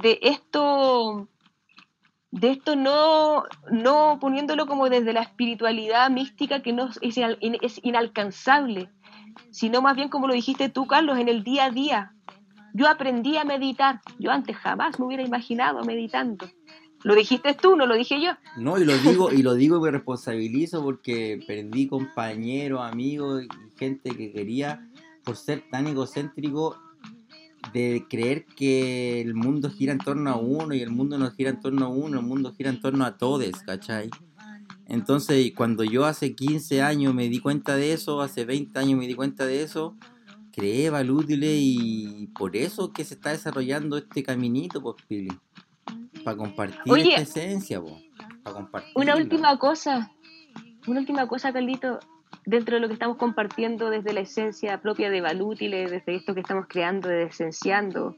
Speaker 1: de esto no poniéndolo como desde la espiritualidad mística que no es inalcanzable, sino más bien como lo dijiste tú, Carlos, en el día a día. Yo aprendí a meditar, yo antes jamás me hubiera imaginado meditando. Lo dijiste tú, no lo dije yo.
Speaker 2: No, y me responsabilizo porque perdí compañeros, amigos y gente que quería por ser tan egocéntrico de creer que el mundo gira en torno a uno y el mundo no gira en torno a uno, el mundo gira en torno a todos, ¿cachai? Entonces, cuando yo hace 15 años me di cuenta de eso, hace 20 años me di cuenta de eso, creé Valútile y por eso que se está desarrollando este caminito, pues, Pili, para compartir esta
Speaker 1: Oye,
Speaker 2: esencia, pues, para
Speaker 1: una
Speaker 2: compartirla.
Speaker 1: última cosa, Una última cosa, Carlito, dentro de lo que estamos compartiendo desde la esencia propia de Valútile, desde esto que estamos creando, de Esenciando,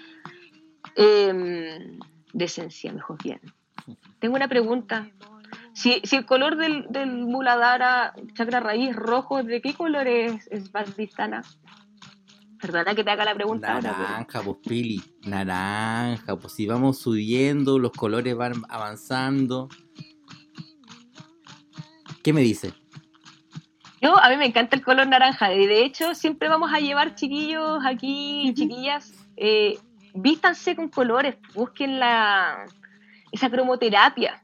Speaker 1: de esencia, mejor bien. Tengo una pregunta. Si el color del Muladhara, chakra raíz rojo, ¿de qué color es Svadhisthana? Perdona que te haga la pregunta ahora, pero...
Speaker 2: Naranja, pues Pili, naranja, pues si vamos subiendo, los colores van avanzando. ¿Qué me dice?
Speaker 1: A mí me encanta el color naranja y de hecho siempre vamos a llevar chiquillos aquí, chiquillas, vístanse con colores, busquen esa cromoterapia.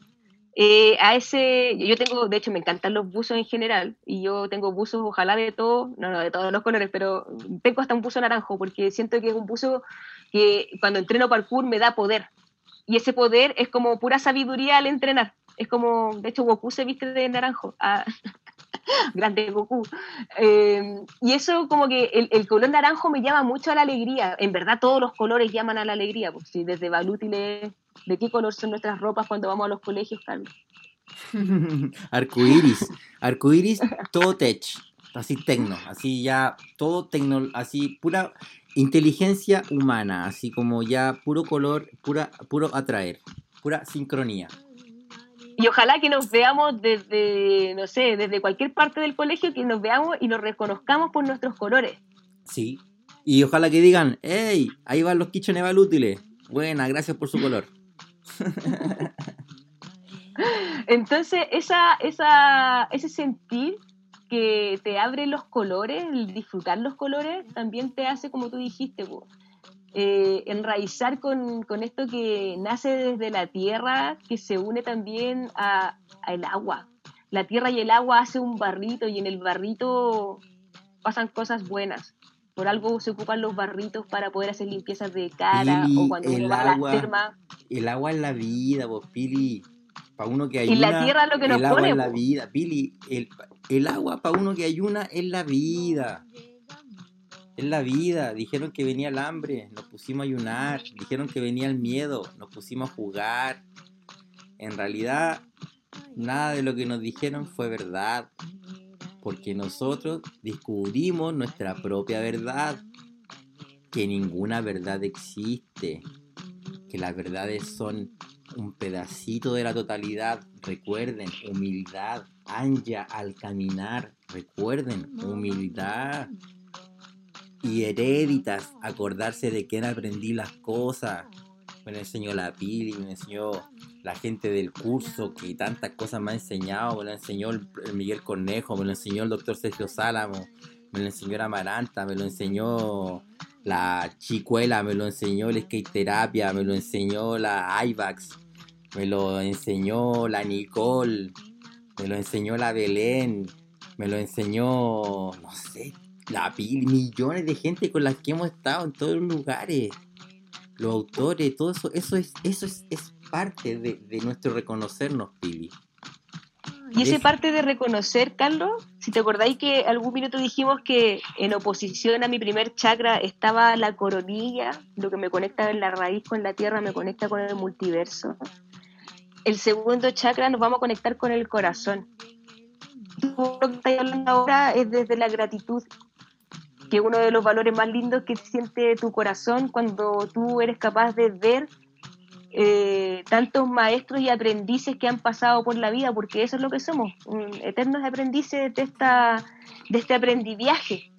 Speaker 1: Yo tengo, de hecho me encantan los buzos en general y yo tengo buzos ojalá de todos, no de todos los colores, pero tengo hasta un buzo naranjo porque siento que es un buzo que cuando entreno parkour me da poder y ese poder es como pura sabiduría al entrenar. Es como, de hecho, Goku se viste de naranjo. Grande Goku. Y eso como que el color naranjo me llama mucho a la alegría. En verdad todos los colores llaman a la alegría. Pues, sí, desde Valútile, ¿de qué color son nuestras ropas cuando vamos a los colegios, Carlos?
Speaker 2: Arcoiris, arcoiris, todo tech, así tecno, así ya, todo tecno, así pura inteligencia humana, así como ya puro color, puro atraer, pura sincronía.
Speaker 1: Y ojalá que nos veamos desde, no sé, desde cualquier parte del colegio, que nos veamos y nos reconozcamos por nuestros colores.
Speaker 2: Sí. Y ojalá que digan, hey, ahí van los Kitcheneval útiles. Buena, gracias por su color.
Speaker 1: Entonces, ese sentir que te abre los colores, el disfrutar los colores, también te hace, como tú dijiste, enraizar con esto que nace desde la tierra, que se une también al agua. La tierra y el agua hacen un barrito y en el barrito pasan cosas buenas. Por algo se ocupan los barritos para poder hacer limpiezas de cara o
Speaker 2: Pili,
Speaker 1: cuando uno va a las termas.
Speaker 2: el agua es la vida, vos, Pili. Para uno que
Speaker 1: Y la
Speaker 2: ayuna,
Speaker 1: tierra es lo que nos
Speaker 2: el agua es
Speaker 1: pone,
Speaker 2: la
Speaker 1: po.
Speaker 2: vida. Pili, el agua para uno que ayuna es la vida. Es la vida. Dijeron que venía el hambre, nos pusimos a ayunar. Dijeron que venía el miedo, nos pusimos a jugar. En realidad, nada de lo que nos dijeron fue verdad. Porque nosotros descubrimos nuestra propia verdad. Que ninguna verdad existe. Que las verdades son un pedacito de la totalidad. Recuerden, humildad. Anja al caminar. Recuerden, humildad. Y heréditas, acordarse de quién aprendí las cosas. Me lo enseñó la Pili, me lo enseñó la gente del curso que tantas cosas me ha enseñado. Me lo enseñó el Miguel Cornejo, me lo enseñó el doctor Sergio Sálamo, me lo enseñó la Amaranta, me lo enseñó la Chicuela, me lo enseñó el Skate Terapia, me lo enseñó la IVAX, me lo enseñó la Nicole, me lo enseñó la Belén, me lo enseñó, no sé, la Pili, millones de gente con las que hemos estado en todos los lugares. los autores, todo eso es parte de nuestro reconocernos, Pili.
Speaker 1: Y esa parte de reconocer, Carlos, si te acordáis que algún minuto dijimos que en oposición a mi primer chakra estaba la coronilla, lo que me conecta en la raíz con la tierra, me conecta con el multiverso. El segundo chakra nos vamos a conectar con el corazón. Tú lo que estás hablando ahora es desde la gratitud, que es uno de los valores más lindos que siente tu corazón cuando tú eres capaz de ver tantos maestros y aprendices que han pasado por la vida, porque eso es lo que somos, eternos aprendices de este aprendiviaje.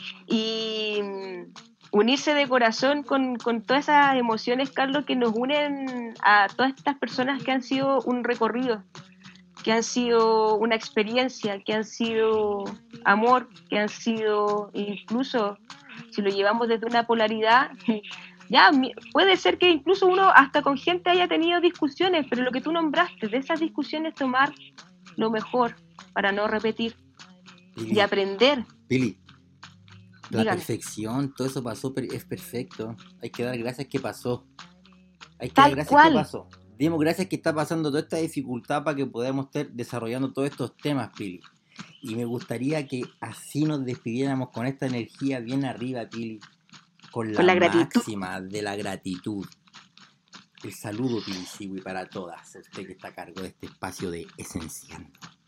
Speaker 1: Y unirse de corazón con todas esas emociones, Carlos, que nos unen a todas estas personas que han sido un recorrido, que han sido una experiencia, que han sido amor, que han sido incluso, si lo llevamos desde una polaridad, ya puede ser que incluso uno hasta con gente haya tenido discusiones, pero lo que tú nombraste, de esas discusiones tomar lo mejor para no repetir
Speaker 2: Pili,
Speaker 1: y aprender.
Speaker 2: Pili, la
Speaker 1: Dígame.
Speaker 2: perfección, todo eso pasó, es perfecto. Hay que dar gracias que pasó. Hay que dar
Speaker 1: Tal
Speaker 2: gracias que
Speaker 1: cual.
Speaker 2: pasó. Dimos gracias que está pasando toda esta dificultad para que podamos estar desarrollando todos estos temas, Pili. Y me gustaría que así nos despidiéramos con esta energía bien arriba, Pili. Con la
Speaker 1: gratitud.
Speaker 2: máxima de la gratitud. El saludo, Pili Siwi, para todas. Usted que está a cargo de este espacio de Esenciando.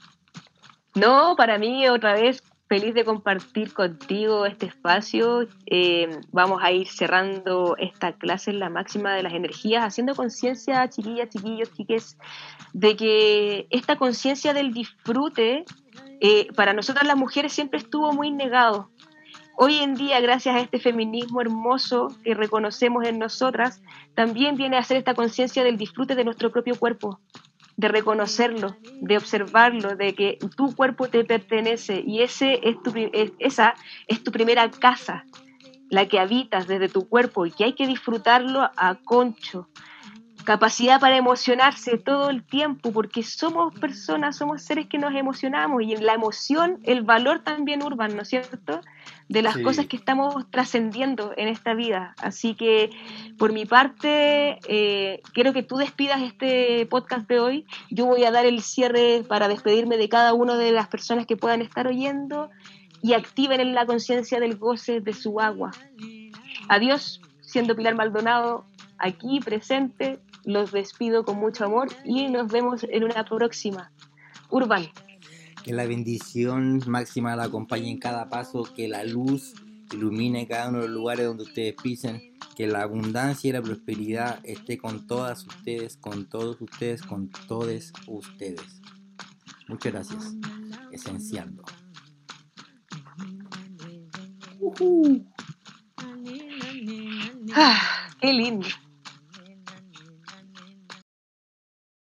Speaker 1: No, para mí otra vez feliz de compartir contigo este espacio. Vamos a ir cerrando esta clase en la máxima de las energías, haciendo conciencia, chiquillas, chiquillos, chiques, de que esta conciencia del disfrute para nosotras las mujeres siempre estuvo muy negado. Hoy en día, gracias a este feminismo hermoso que reconocemos en nosotras, también viene a ser esta conciencia del disfrute de nuestro propio cuerpo, de reconocerlo, de observarlo, de que tu cuerpo te pertenece y esa es tu primera casa, la que habitas desde tu cuerpo y que hay que disfrutarlo a concho. Capacidad para emocionarse todo el tiempo, porque somos personas, somos seres que nos emocionamos y en la emoción el valor también urban, ¿no es cierto? De las cosas que estamos trascendiendo en esta vida. Así que por mi parte, quiero que tú despidas este podcast de hoy. Yo voy a dar el cierre para despedirme de cada una de las personas que puedan estar oyendo y activen en la conciencia del goce de su agua. Adiós, siendo Pilar Maldonado, aquí presente. Los despido con mucho amor y nos vemos en una próxima. Urban.
Speaker 2: Que la bendición máxima la acompañe en cada paso, que la luz ilumine cada uno de los lugares donde ustedes pisen, que la abundancia y la prosperidad esté con todas ustedes, con todos ustedes, con todos ustedes. Muchas gracias. Esenciando.
Speaker 1: Qué lindo.